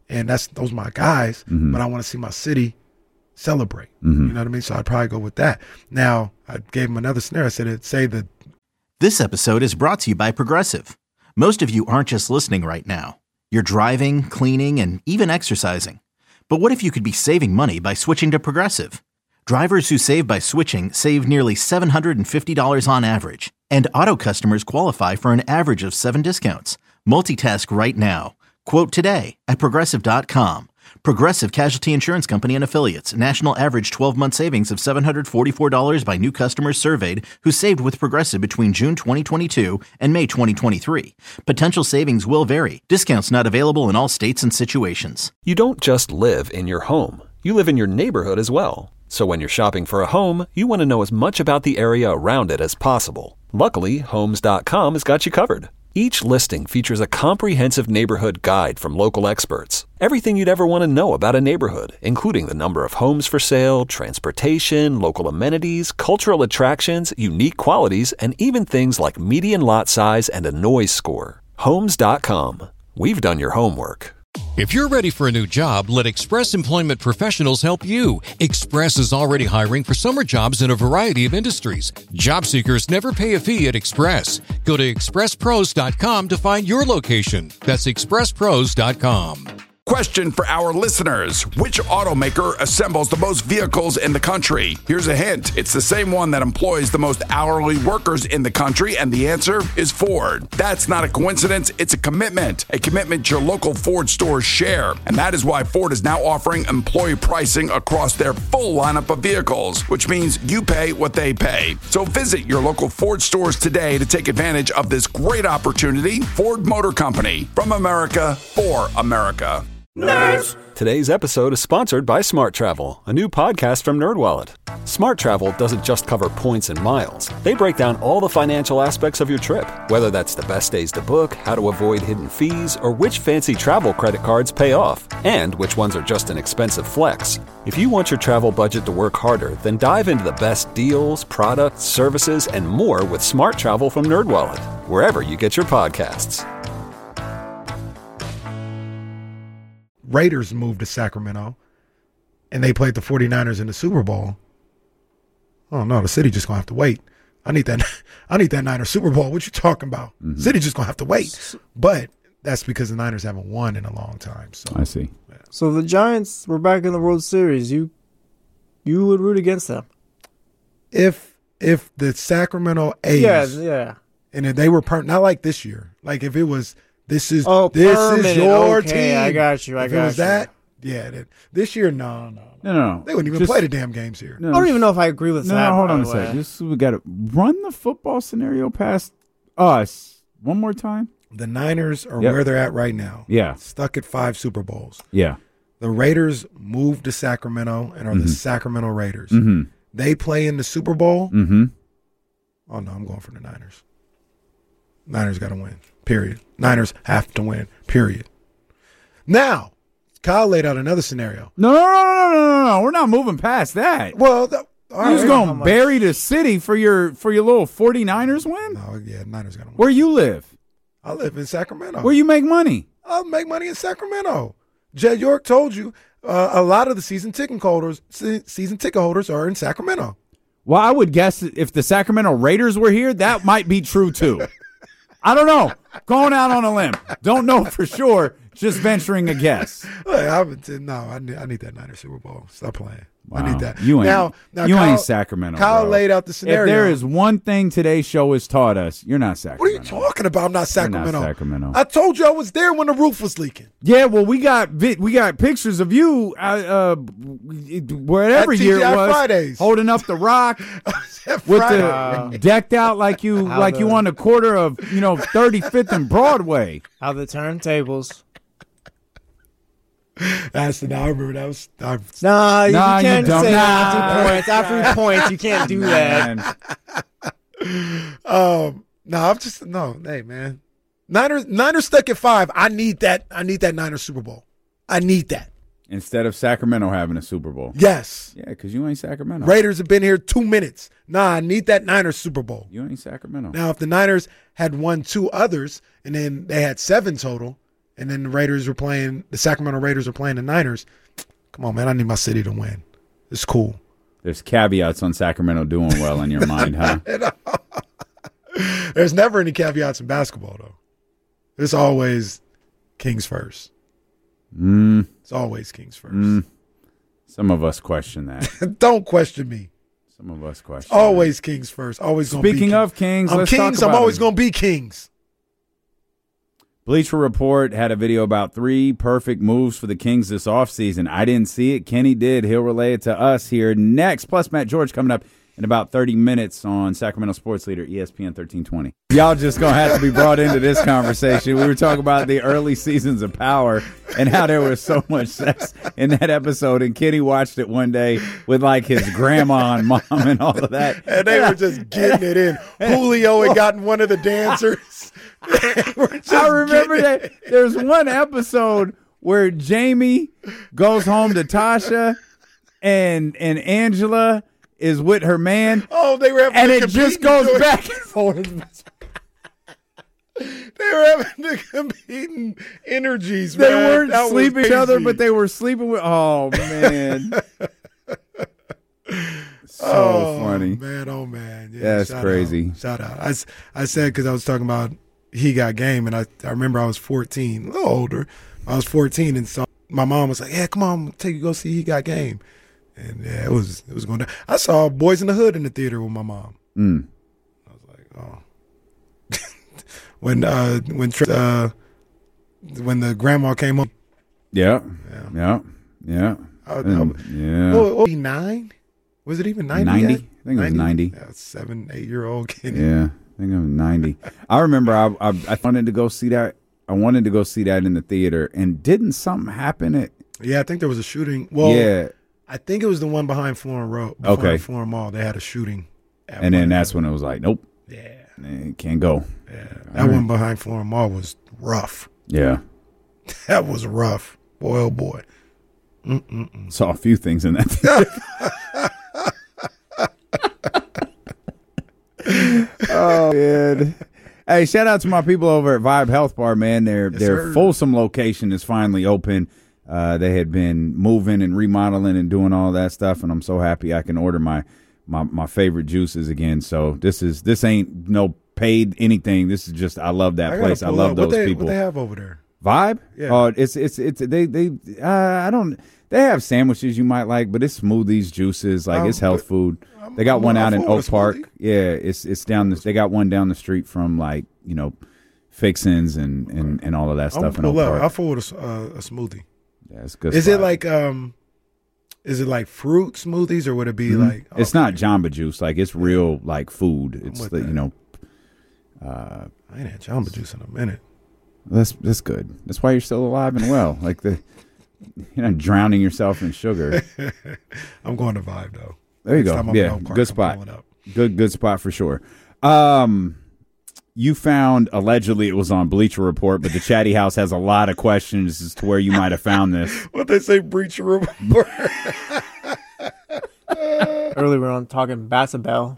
and that's those are my guys. Mhm. But I want to see my city celebrate. Mhm. You know what I mean? So I'd probably go with that. Now I gave him another scenario. I said, it'd say the This episode is brought to you by Progressive. Most of you aren't just listening right now. You're driving, cleaning, and even exercising. But what if you could be saving money by switching to Progressive? Drivers who save by switching save nearly seven hundred fifty dollars on average. And auto customers qualify for an average of seven discounts. Multitask right now. Quote today at Progressive dot com. Progressive Casualty Insurance Company and Affiliates. National average twelve-month savings of seven hundred forty-four dollars by new customers surveyed who saved with Progressive between June twenty twenty-two and May twenty twenty-three. Potential savings will vary. Discounts not available in all states and situations. You don't just live in your home. You live in your neighborhood as well. So when you're shopping for a home, you want to know as much about the area around it as possible. Luckily, Homes dot com has got you covered. Each listing features a comprehensive neighborhood guide from local experts. Everything you'd ever want to know about a neighborhood, including the number of homes for sale, transportation, local amenities, cultural attractions, unique qualities, and even things like median lot size and a noise score. Homes dot com. We've done your homework. If you're ready for a new job, let Express Employment Professionals help you. Express is already hiring for summer jobs in a variety of industries. Job seekers never pay a fee at Express. Go to express pros dot com to find your location. That's express pros dot com. Question for our listeners. Which automaker assembles the most vehicles in the country? Here's a hint. It's the same one that employs the most hourly workers in the country, and the answer is Ford. That's not a coincidence. It's a commitment. A commitment your local Ford stores share. And that is why Ford is now offering employee pricing across their full lineup of vehicles, which means you pay what they pay. So visit your local Ford stores today to take advantage of this great opportunity. Ford Motor Company. From America, for America. Nerds! Today's episode is sponsored by Smart Travel, a new podcast from NerdWallet. Smart Travel doesn't just cover points and miles. They break down all the financial aspects of your trip, whether that's the best days to book, how to avoid hidden fees, or which fancy travel credit cards pay off, and which ones are just an expensive flex. If you want your travel budget to work harder, then dive into the best deals, products, services, and more with Smart Travel from NerdWallet, wherever you get your podcasts. Raiders moved to Sacramento and they played the 49ers in the Super Bowl. Oh no, the city just gonna have to wait. I need that I need that Niners Super Bowl. What you talking about? Mm-hmm. City just gonna have to wait. But that's because the Niners haven't won in a long time. So I see. Yeah. So the Giants were back in the World Series. You you would root against them. If if the Sacramento A's Yeah, yeah. and if they were per- not like this year. Like if it was This is oh, this permanent. is your okay, team. I got you. I if got it was you. that, yeah. That, this year, no, no, No, no, no. They wouldn't even Just- play the damn games here. No, I don't even know if I agree with No, that. no, hold by on a the second. way. Just we got to run the football scenario past us one more time. The Niners are Yep. where they're at right now. Yeah, Stuck at five Super Bowls. yeah. The Raiders moved to Sacramento and are Mhm. the Sacramento Raiders. Mm-hmm. They play in the Super Bowl. Mm-hmm. Oh, no, I'm going for the Niners. Niners got to win, period. Niners have to win, period. Now, Kyle laid out another scenario. No, no, no, no, no, no, no. We're not moving past that. Well, the, all You're just right. going to bury the city for your for your little 49ers win? No, yeah, Niners got to win. Where you live? I live in Sacramento. Where you make money? I'll make money in Sacramento. Jed York told you uh, a lot of the season ticket holders se- season ticket holders are in Sacramento. Well, I would guess that if the Sacramento Raiders were here, that might be true too. I don't know. Going out on a limb. Don't know for sure. Just venturing a guess. Hey, I haven't, no, I need, I need that Niners Super Bowl. Stop playing. I Wow. need that. You ain't, now, now you Kyle, ain't Sacramento. Kyle bro. laid out the scenario. If there is one thing today's show has taught us, you're not Sacramento. What are you talking about? I'm not You're not Sacramento. Sacramento. I told you I was there when the roof was leaking. Yeah, well, we got vi- we got pictures of you, uh, uh wherever At year T G I it was, Fridays. holding up the rock with Friday. the decked out like you How like you the- won a quarter of you know thirty-fifth and Broadway. How the turntables. That's the, I remember that was. I, Nah, you Nah, you can't don't. say Nah. after points. After points, you can't do that. Man. um, no, I'm just no. Hey, man, Niners, Niners stuck at five. I need that. I need that Niners Super Bowl. I need that. Instead of Sacramento having a Super Bowl. Yes. Yeah, because you ain't Sacramento. Raiders have been here two minutes. Nah, I need that Niners Super Bowl. You ain't Sacramento. Now, if the Niners had won two others and then they had seven total, and then the Raiders were playing, the Sacramento Raiders are playing the Niners. Come on, man, I need my city to win. It's cool. There's caveats on Sacramento doing well in your mind, huh? There's never any caveats in basketball, though. It's always Kings first. Mm. It's always Kings first. Mm. Some of us question that. Don't question me. Some of us question. Always that. Kings first. Always going Speaking be of Kings, I'm let's Kings. talk about I'm always them. going to be Kings. Bleacher Report had a video about three perfect moves for the Kings this offseason. I didn't see it. Kenny did. He'll relay it to us here next. Plus, Matt George coming up in about thirty minutes on Sacramento Sports Leader, E S P N thirteen twenty. Y'all just going to have to be brought into this conversation. We were talking about the early seasons of Power and how there was so much sex in that episode. And Kenny watched it one day with, like, his grandma and mom and all of that. And they were just getting it in. Julio had gotten one of the dancers. I remember that there's one episode where Jamie goes home to Tasha and and Angela is with her man. Oh, they were having and the it just competing goes joy- back and forth. They were having the competing energies. They man. weren't That was sleeping each other, crazy. but they were sleeping with. Oh man, so oh, funny. man. Oh man, yeah, That's shout crazy. Out. Shout out. I, s- I said because I was talking about He Got Game, and I I remember I was fourteen, a little older. I was fourteen, and so my mom was like, "Yeah, come on, take you go see He Got Game." And yeah, it was it was going down. I saw Boys in the Hood in the theater with my mom. Mm. I was like, oh. when uh when uh when the grandma came home. Yeah, yeah, yeah, yeah. I, I, And, yeah. What, what, nine? Was it even ninety? ninety? Yet? I think it was ninety. Yeah, seven, eight year old kid. Yeah, I think it was ninety. I remember I, I I wanted to go see that. I wanted to go see that in the theater, and didn't something happen at? Yeah, I think there was a shooting. Well, yeah, I think it was the one behind Florham Road. Okay. Florham Mall. They had a shooting. at and then one that's of when it was like, nope, them. Yeah, eh, can't go. yeah. That one behind Florham Mall was rough. Yeah, That was rough. Boy, oh boy. Mm-mm-mm. saw a few things in that theater. Oh man. Hey, shout out to my people over at Vibe Health Bar, man. Their Yes, their sir. Folsom location is finally open. Uh, they had been moving and remodeling and doing all that stuff, and I'm so happy I can order my my, my favorite juices again. So this is this ain't no paid anything. This is just I love that I gotta place. I pull love up. those what they, people. What they have over there? Vibe? Yeah. Oh, it's it's it's they they uh, I don't they have sandwiches you might like, but it's smoothies, juices, like Um, it's health but- food. I'm- They got I'm one all out in for a Oak Park. smoothie. Yeah, it's it's down the, they got one down the street from like, you know, Fixins and, and, and all of that I'm stuff in gonna Oak pull up. Park. I'll forward a, s- uh, a smoothie. Yeah, it's a good. Is it spot. like um, is it like fruit smoothies or would it be Mhm. like? It's okay. not Jamba Juice, like it's real like food. It's with the, that. you know, I ain't had Jamba Juice in a minute. that's that's good. That's why you're still alive and well. Like the you're not drowning yourself in sugar. I'm going to Vibe though. There you Next go. time I'm in Yeah, Oak Park, good I'm spot. pulling up. Good, good spot for sure. Um, you found allegedly it was on Bleacher Report, but the Chatty House has a lot of questions as to where you might have found this. What they say, breach your room. Earlier we were on talking Bassabell.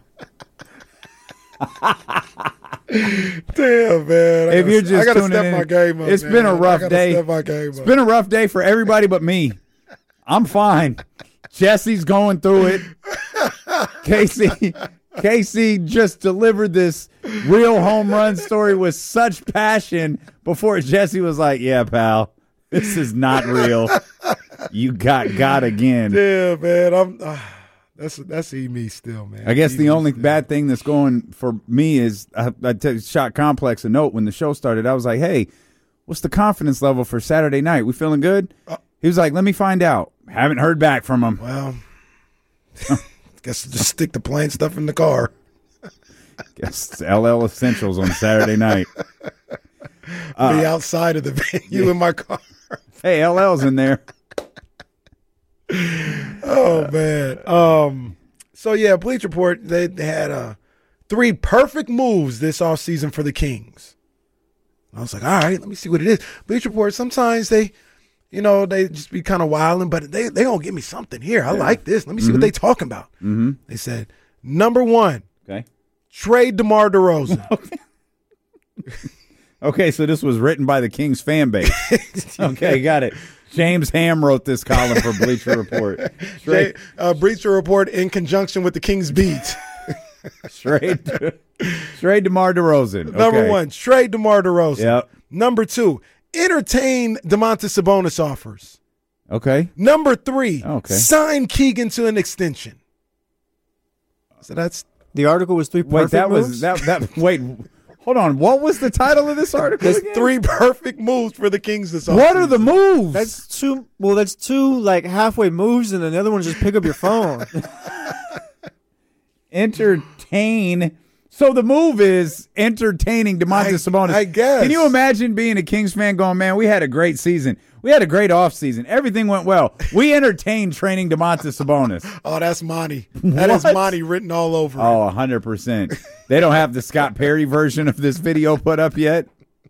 Damn, man. I If gotta, you're just I gotta tuning step in, my game up. it's man. been a I rough gotta day. Step my game It's up. been a rough day for everybody but me. I'm fine. Jesse's going through it. Casey, Casey just delivered this real home run story with such passion before Jesse was like, "Yeah, pal, this is not real. You got got again." Yeah, man. I'm. Uh, that's that's E me still, man. I guess E the me only still. bad thing that's going for me is I, I t- shot Complex a note when the show started. I was like, "Hey, what's the confidence level for Saturday night? We feeling good?" Uh, He was like, "Let me find out." Haven't heard back from him. Well, guess just stick the plain stuff in the car. Guess it's L L Essentials on Saturday night. Uh, Be outside of the venue in my car. Hey, L L's in there. Oh man. Um. So yeah, Bleach Report. They, they had uh three perfect moves this offseason for the Kings. I was like, all right, let me see what it is. Bleach Report. Sometimes they, you know, they just be kind of wilding, but they they gonna give me something here. I like this. Let me see what they talking about. Mm-hmm. They said number one, Okay. trade DeMar DeRozan. Okay, so this was written by the Kings fan base. Okay, got it. James Ham wrote this column for Bleacher Report. Straight, uh, Bleacher Report in conjunction with the Kings Beat. Straight, straight DeMar DeRozan. Okay. Number one, trade DeMar DeRozan. Yep. Number two, entertain DeMontis Sabonis offers. Okay. Number three, okay. sign Keegan to an extension. So that's the article was three perfect wait, that moves? was that that wait. Hold on. What was the title of this article? There's again? three perfect moves for the Kings this offseason. What are the moves? That's two. Well, that's two like halfway moves, and then the other one is just pick up your phone. Entertain. So the move is entertaining DeMontis Sabonis. I guess. Can you imagine being a Kings fan going, man, we had a great season. We had a great offseason. Everything went well. We entertained training DeMontis Sabonis. Oh, that's Monty. That is Monty written all over Oh, it. one hundred percent. They don't have the Scott Perry version of this video put up yet.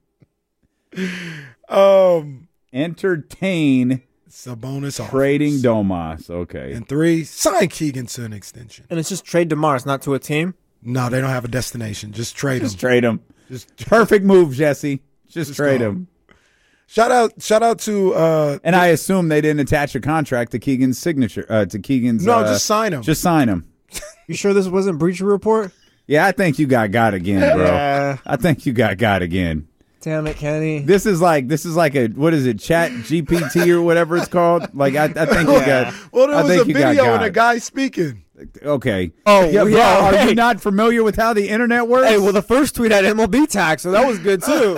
Um, Entertain Sabonis offers. trading Domas. Okay. And three, sign Keegan to an extension. And it's just trade DeMar. It's not to a team. No, they don't have a destination. Just trade Just him. trade him. Just Perfect move, Jesse. Just, Just trade go. him. Shout out, shout out to. Uh, And I assume they didn't attach a contract to Keegan's signature. Uh, to Keegan's. no, uh, just sign him. Just sign him. You sure this wasn't Breacher Report? Yeah, I think you got got again, bro. Yeah. I think you got got again. Damn it, Kenny. This is like this is like a what is it, Chat G P T or whatever it's called. Like I, I think you got. well, there I was think a you got video got. and a guy speaking. Okay. Oh, yeah, bro. yeah, Are hey. you not familiar with how the internet works? Hey, well, the first tweet had M L B tag, so that was good too.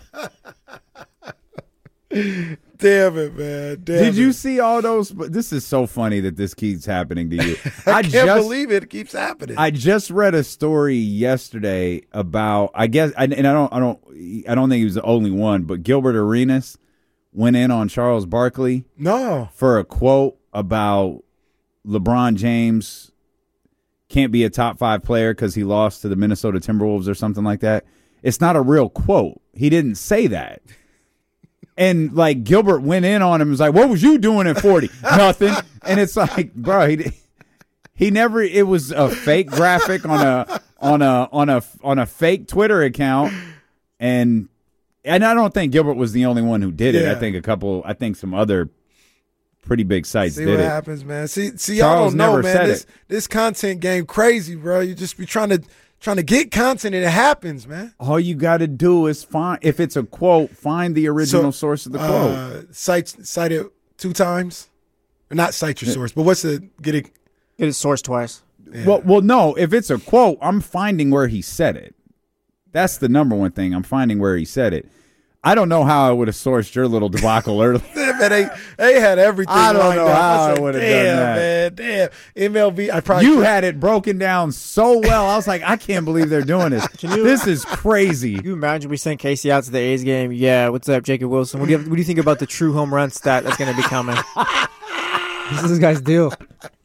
Damn it, man. Damn Did you it. see all those? But this is so funny that this keeps happening to you. I, can't just, believe it. It keeps happening. I just read a story yesterday about. I guess, and I don't, I don't, I don't think he was the only one, but Gilbert Arenas went in on Charles Barkley no. for a quote about LeBron James can't be a top five player because he lost to the Minnesota Timberwolves or something like that. It's not a real quote. He didn't say that. And, like, Gilbert went in on him and was like, what was you doing at forty? Nothing. And it's like, bro, he he never – it was a fake graphic on a on a on a on a fake Twitter account. And and I don't think Gilbert was the only one who did it. Yeah. I think a couple – I think some other pretty big sites See did what it. happens, man. See, see, Charles y'all don't know, never man. said This it. this content game crazy, bro. You just be trying to trying to get content, and it happens, man. All you got to do is find – if it's a quote, find the original So, source of the quote. Uh, cite cite it two times, or not cite your source, but what's the get it? Get it sourced twice. Yeah. Well, well, no. If it's a quote, I'm finding where he said it. That's the number one thing. I'm finding where he said it. I don't know how I would have sourced your little debacle earlier. man, they they had everything. I don't lined know up. how I said, would've done damn, that. man, damn. M L B. I probably You had it broken down so well. I was like, I can't believe they're doing this. you- This is crazy. Can you imagine we sent Casey out to the A's game? Yeah, what's up, Jacob Wilson? What do you, what do you think about the true home run stat that's going to be coming? This is this guy's deal.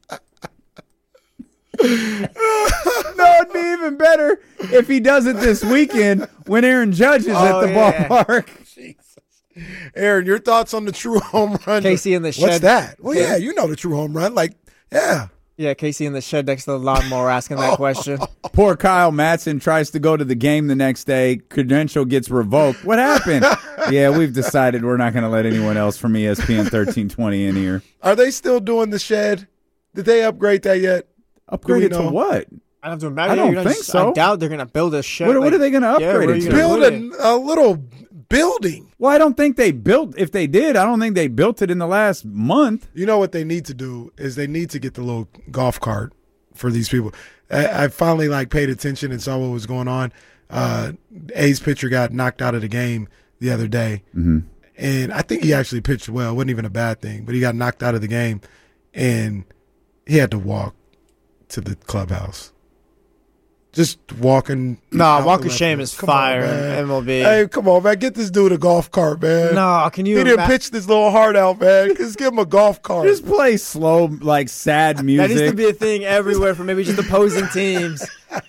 No, it'd be even better if he does it this weekend when Aaron Judge is Oh, at the yeah. ballpark. Aaron, your thoughts on the true home run? Casey in the What's shed. that? Well, yeah, you know the true home run. Like, yeah. Yeah, Casey in the shed next to the lawnmower asking that question. Poor Kyle Madsen tries to go to the game the next day. Credential gets revoked. What happened? Yeah, we've decided we're not going to let anyone else from E S P N thirteen twenty in here. Are they still doing the shed? Did they upgrade that yet? Upgraded know? to what? I have to imagine. I don't you're not think just- so. I doubt they're going to build a shed. What- what like- are they gonna yeah, upgrade where it are you to? gonna Build put it? a, a little building. Well, I don't think they built. If they did, I don't think they built it in the last month. You know what they need to do is they need to get the little golf cart for these people. I, I finally like paid attention and saw what was going on. Uh, A's pitcher got knocked out of the game the other day, Mm-hmm. and I think he actually pitched well. It wasn't even a bad thing, but he got knocked out of the game, and he had to walk to the clubhouse. Just walking. Nah, out Walk the of Shame left is field. Come on, fire in man. M L B. Hey, come on, man. Get this dude a golf cart, man. No, can you He didn't ima- pitch this little heart out, man. Just give him a golf cart. Just play slow, like sad That needs to music. be a thing everywhere for maybe just opposing teams.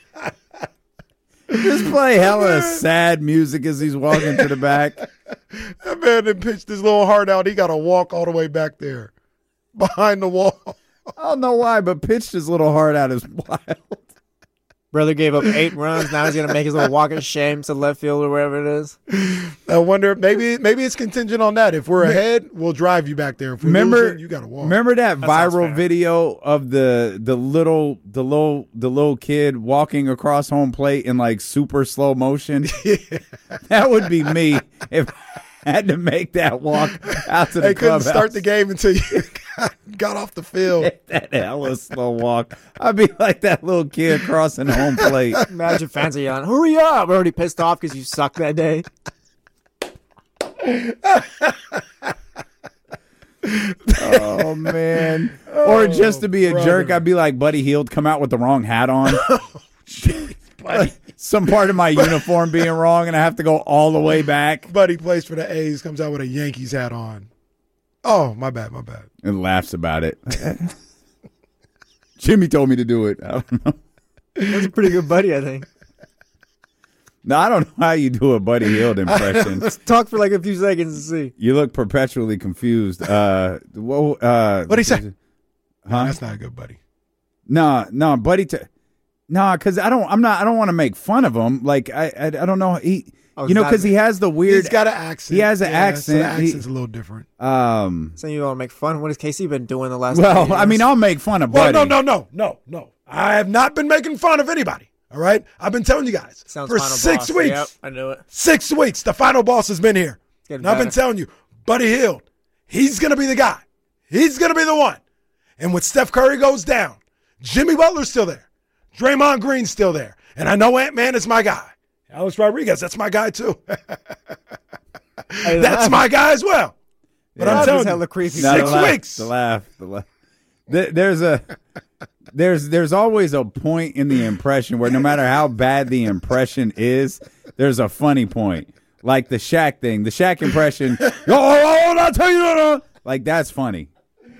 Just play hella sad music as he's walking to the back. That man didn't pitch this little heart out. He got to walk all the way back there behind the wall. I don't know why, but pitched his little heart out is wild. Brother gave up eight runs. Now he's gonna make his little walk of shame to left field or wherever it is. I wonder, maybe maybe it's contingent on that. If we're ahead, we'll drive you back there. If we remember, lose it, you gotta walk. Remember that, That sounds viral fair. video of the the little the little the little kid walking across home plate in like super slow motion? Yeah. That would be me if I had to make that walk out to the They couldn't clubhouse. start the game until you got, got off the field. That hella slow walk. I'd be like that little kid crossing home plate. Imagine fans are yelling, "Hurry up!" We're already pissed off because you suck that day. Oh man! Or just to be a brother. jerk, I'd be like, Buddy Hield, come out with the wrong hat on. Buddy, Some part of my uniform being wrong, and I have to go all the way back. Buddy plays for the A's, comes out with a Yankees hat on. Oh, my bad, my bad. And laughs about it. Jimmy told me to do it. I don't know. That's a pretty good buddy, I think. No, I don't know how you do a Buddy Hield impression. Let's talk for like a few seconds and see. You look perpetually confused. Uh, whoa, uh, What'd he say? Huh? That's not a good buddy. No, no, Buddy. T- no, because I don't. I'm not. I don't want to make fun of him. Like I, I, I don't know. He, Oh, you know, it's because not- he has the weird. He's got an accent. He has an Yeah, so accent. the accent's He- a little different. Um. Saying you want to make fun. What has K C been doing the last? Well, three I mean, years? I'll make fun of Well, Buddy. no, no, no, no, no. I have not been making fun of anybody. All right? I've been telling you guys Sounds for Final six Boss. weeks. Yep, I knew it. Six weeks, the final boss has been here. Getting And I've been better. telling you, Buddy Hield, he's going to be the guy. He's going to be the one. And when Steph Curry goes down, Jimmy Butler's still there. Draymond Green's still there. And I know Ant-Man is my guy. Alex Rodriguez, that's my guy too. Hey, That's laugh- my guy as well. But laugh I'm is telling hella you, creepy. No, the six laugh, weeks. The laugh. The laugh. There- There's a. There's there's always a point in the impression where no matter how bad the impression is, there's a funny point. Like the Shaq thing, the Shaq impression. Oh, oh, oh, I'll tell you no, no. Like that's funny.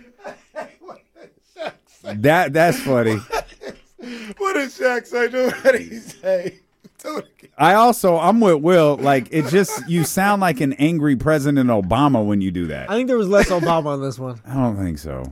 That that's funny. What did Shaq say? Do what did he say? Do it again. I also I'm with Will. Like it just you sound like an angry President Obama when you do that. I think there was less Obama on this one. I don't think so.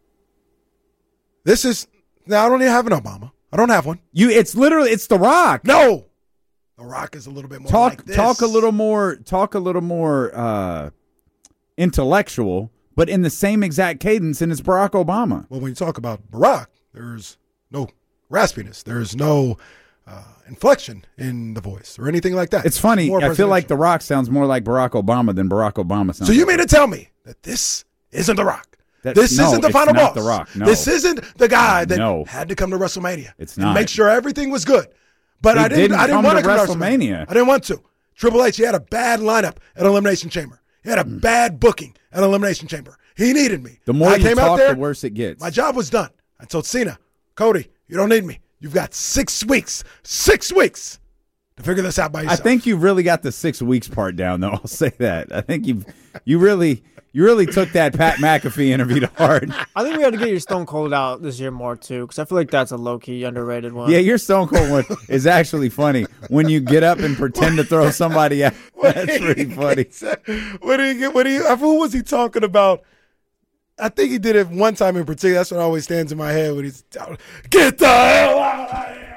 This is now. I don't even have an Obama. I don't have one. You it's literally it's The Rock. No, The Rock is a little bit more talk like this. talk a little more talk a little more uh, intellectual, but in the same exact cadence, and it's Barack Obama. Well, when you talk about Barack, there's no raspiness. There's no uh, inflection in the voice or anything like that. It's funny. more I feel like presidential. The Rock sounds more like Barack Obama than Barack Obama sounds. So you like. mean to tell me that this isn't The Rock? That- this no, isn't the it's final not boss. The Rock, no. This isn't the guy that No. had to come to WrestleMania. It's and not. make sure everything was good. But He I didn't. didn't I didn't come want to to come to WrestleMania. WrestleMania. I didn't want to. Triple H, he had a bad lineup at Elimination Chamber. He had a bad booking at Elimination Chamber. He needed me. The more I you came out talk, there, the worse it gets. my job was done. I told Cena, Cody, you don't need me. You've got six weeks, six weeks to figure this out by I yourself. think you really got the six weeks part down, though. I'll say that. I think you you really you really took that Pat McAfee interview to heart. I think we got to get your Stone Cold out this year more too, because I feel like that's a low key underrated one. Yeah, your Stone Cold one is actually funny when you get up and pretend to throw somebody out. That's pretty funny. What did he get? What do you? Who was he talking about? I think he did it one time in particular. That's what always stands in my head when he's get the hell out of here.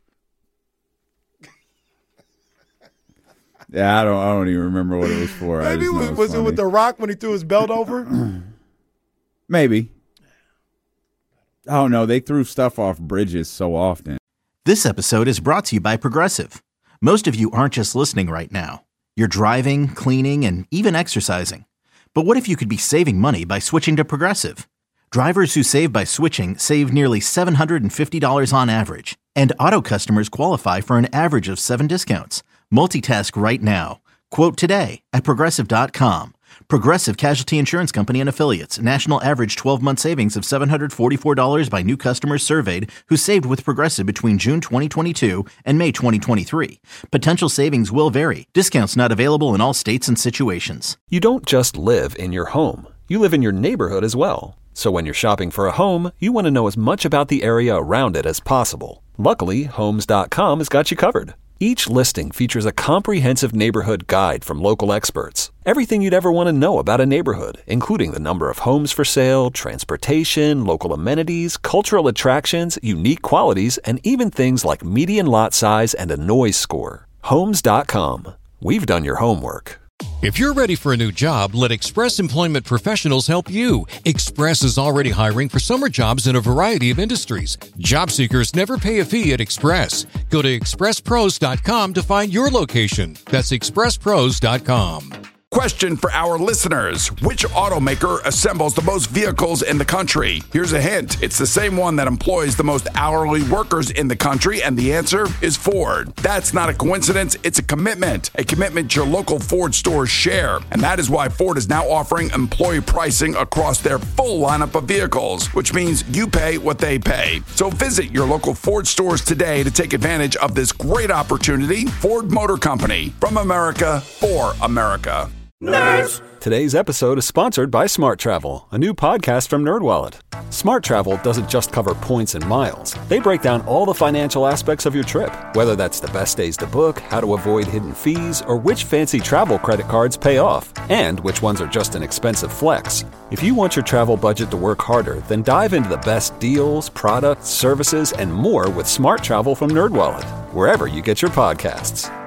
Yeah, I don't. I don't even remember what it was for. I Maybe just know was, it's was it with funny. The Rock when he threw his belt over? Maybe. I don't know. They threw stuff off bridges so often. This episode is brought to you by Progressive. Most of you aren't just listening right now. You're driving, cleaning, and even exercising. But what if you could be saving money by switching to Progressive? Drivers who save by switching save nearly seven hundred fifty dollars on average. And auto customers qualify for an average of seven discounts. Multitask right now. Quote today at Progressive dot com. Progressive Casualty Insurance Company and Affiliates. National average twelve-month savings of seven hundred forty-four dollars by new customers surveyed who saved with Progressive between June twenty twenty-two and May twenty twenty-three. Potential savings will vary. Discounts not available in all states and situations. You don't just live in your home. You live in your neighborhood as well. So when you're shopping for a home, you want to know as much about the area around it as possible. Luckily, Homes dot com has got you covered. Each listing features a comprehensive neighborhood guide from local experts. Everything you'd ever want to know about a neighborhood, including the number of homes for sale, transportation, local amenities, cultural attractions, unique qualities, and even things like median lot size and a noise score. Homes dot com. We've done your homework. If you're ready for a new job, let Express Employment Professionals help you. Express is already hiring for summer jobs in a variety of industries. Job seekers never pay a fee at Express. Go to express pros dot com to find your location. That's express pros dot com. Question for our listeners. Which automaker assembles the most vehicles in the country? Here's a hint. It's the same one that employs the most hourly workers in the country, and the answer is Ford. That's not a coincidence. It's a commitment. A commitment your local Ford stores share. And that is why Ford is now offering employee pricing across their full lineup of vehicles, which means you pay what they pay. So visit your local Ford stores today to take advantage of this great opportunity. Ford Motor Company. From America, for America. Nerds! Today's episode is sponsored by Smart Travel, a new podcast from NerdWallet. Smart Travel doesn't just cover points and miles. They break down all the financial aspects of your trip, whether that's the best days to book, how to avoid hidden fees, or which fancy travel credit cards pay off, and which ones are just an expensive flex. If you want your travel budget to work harder, then dive into the best deals, products, services, and more with Smart Travel from NerdWallet, wherever you get your podcasts.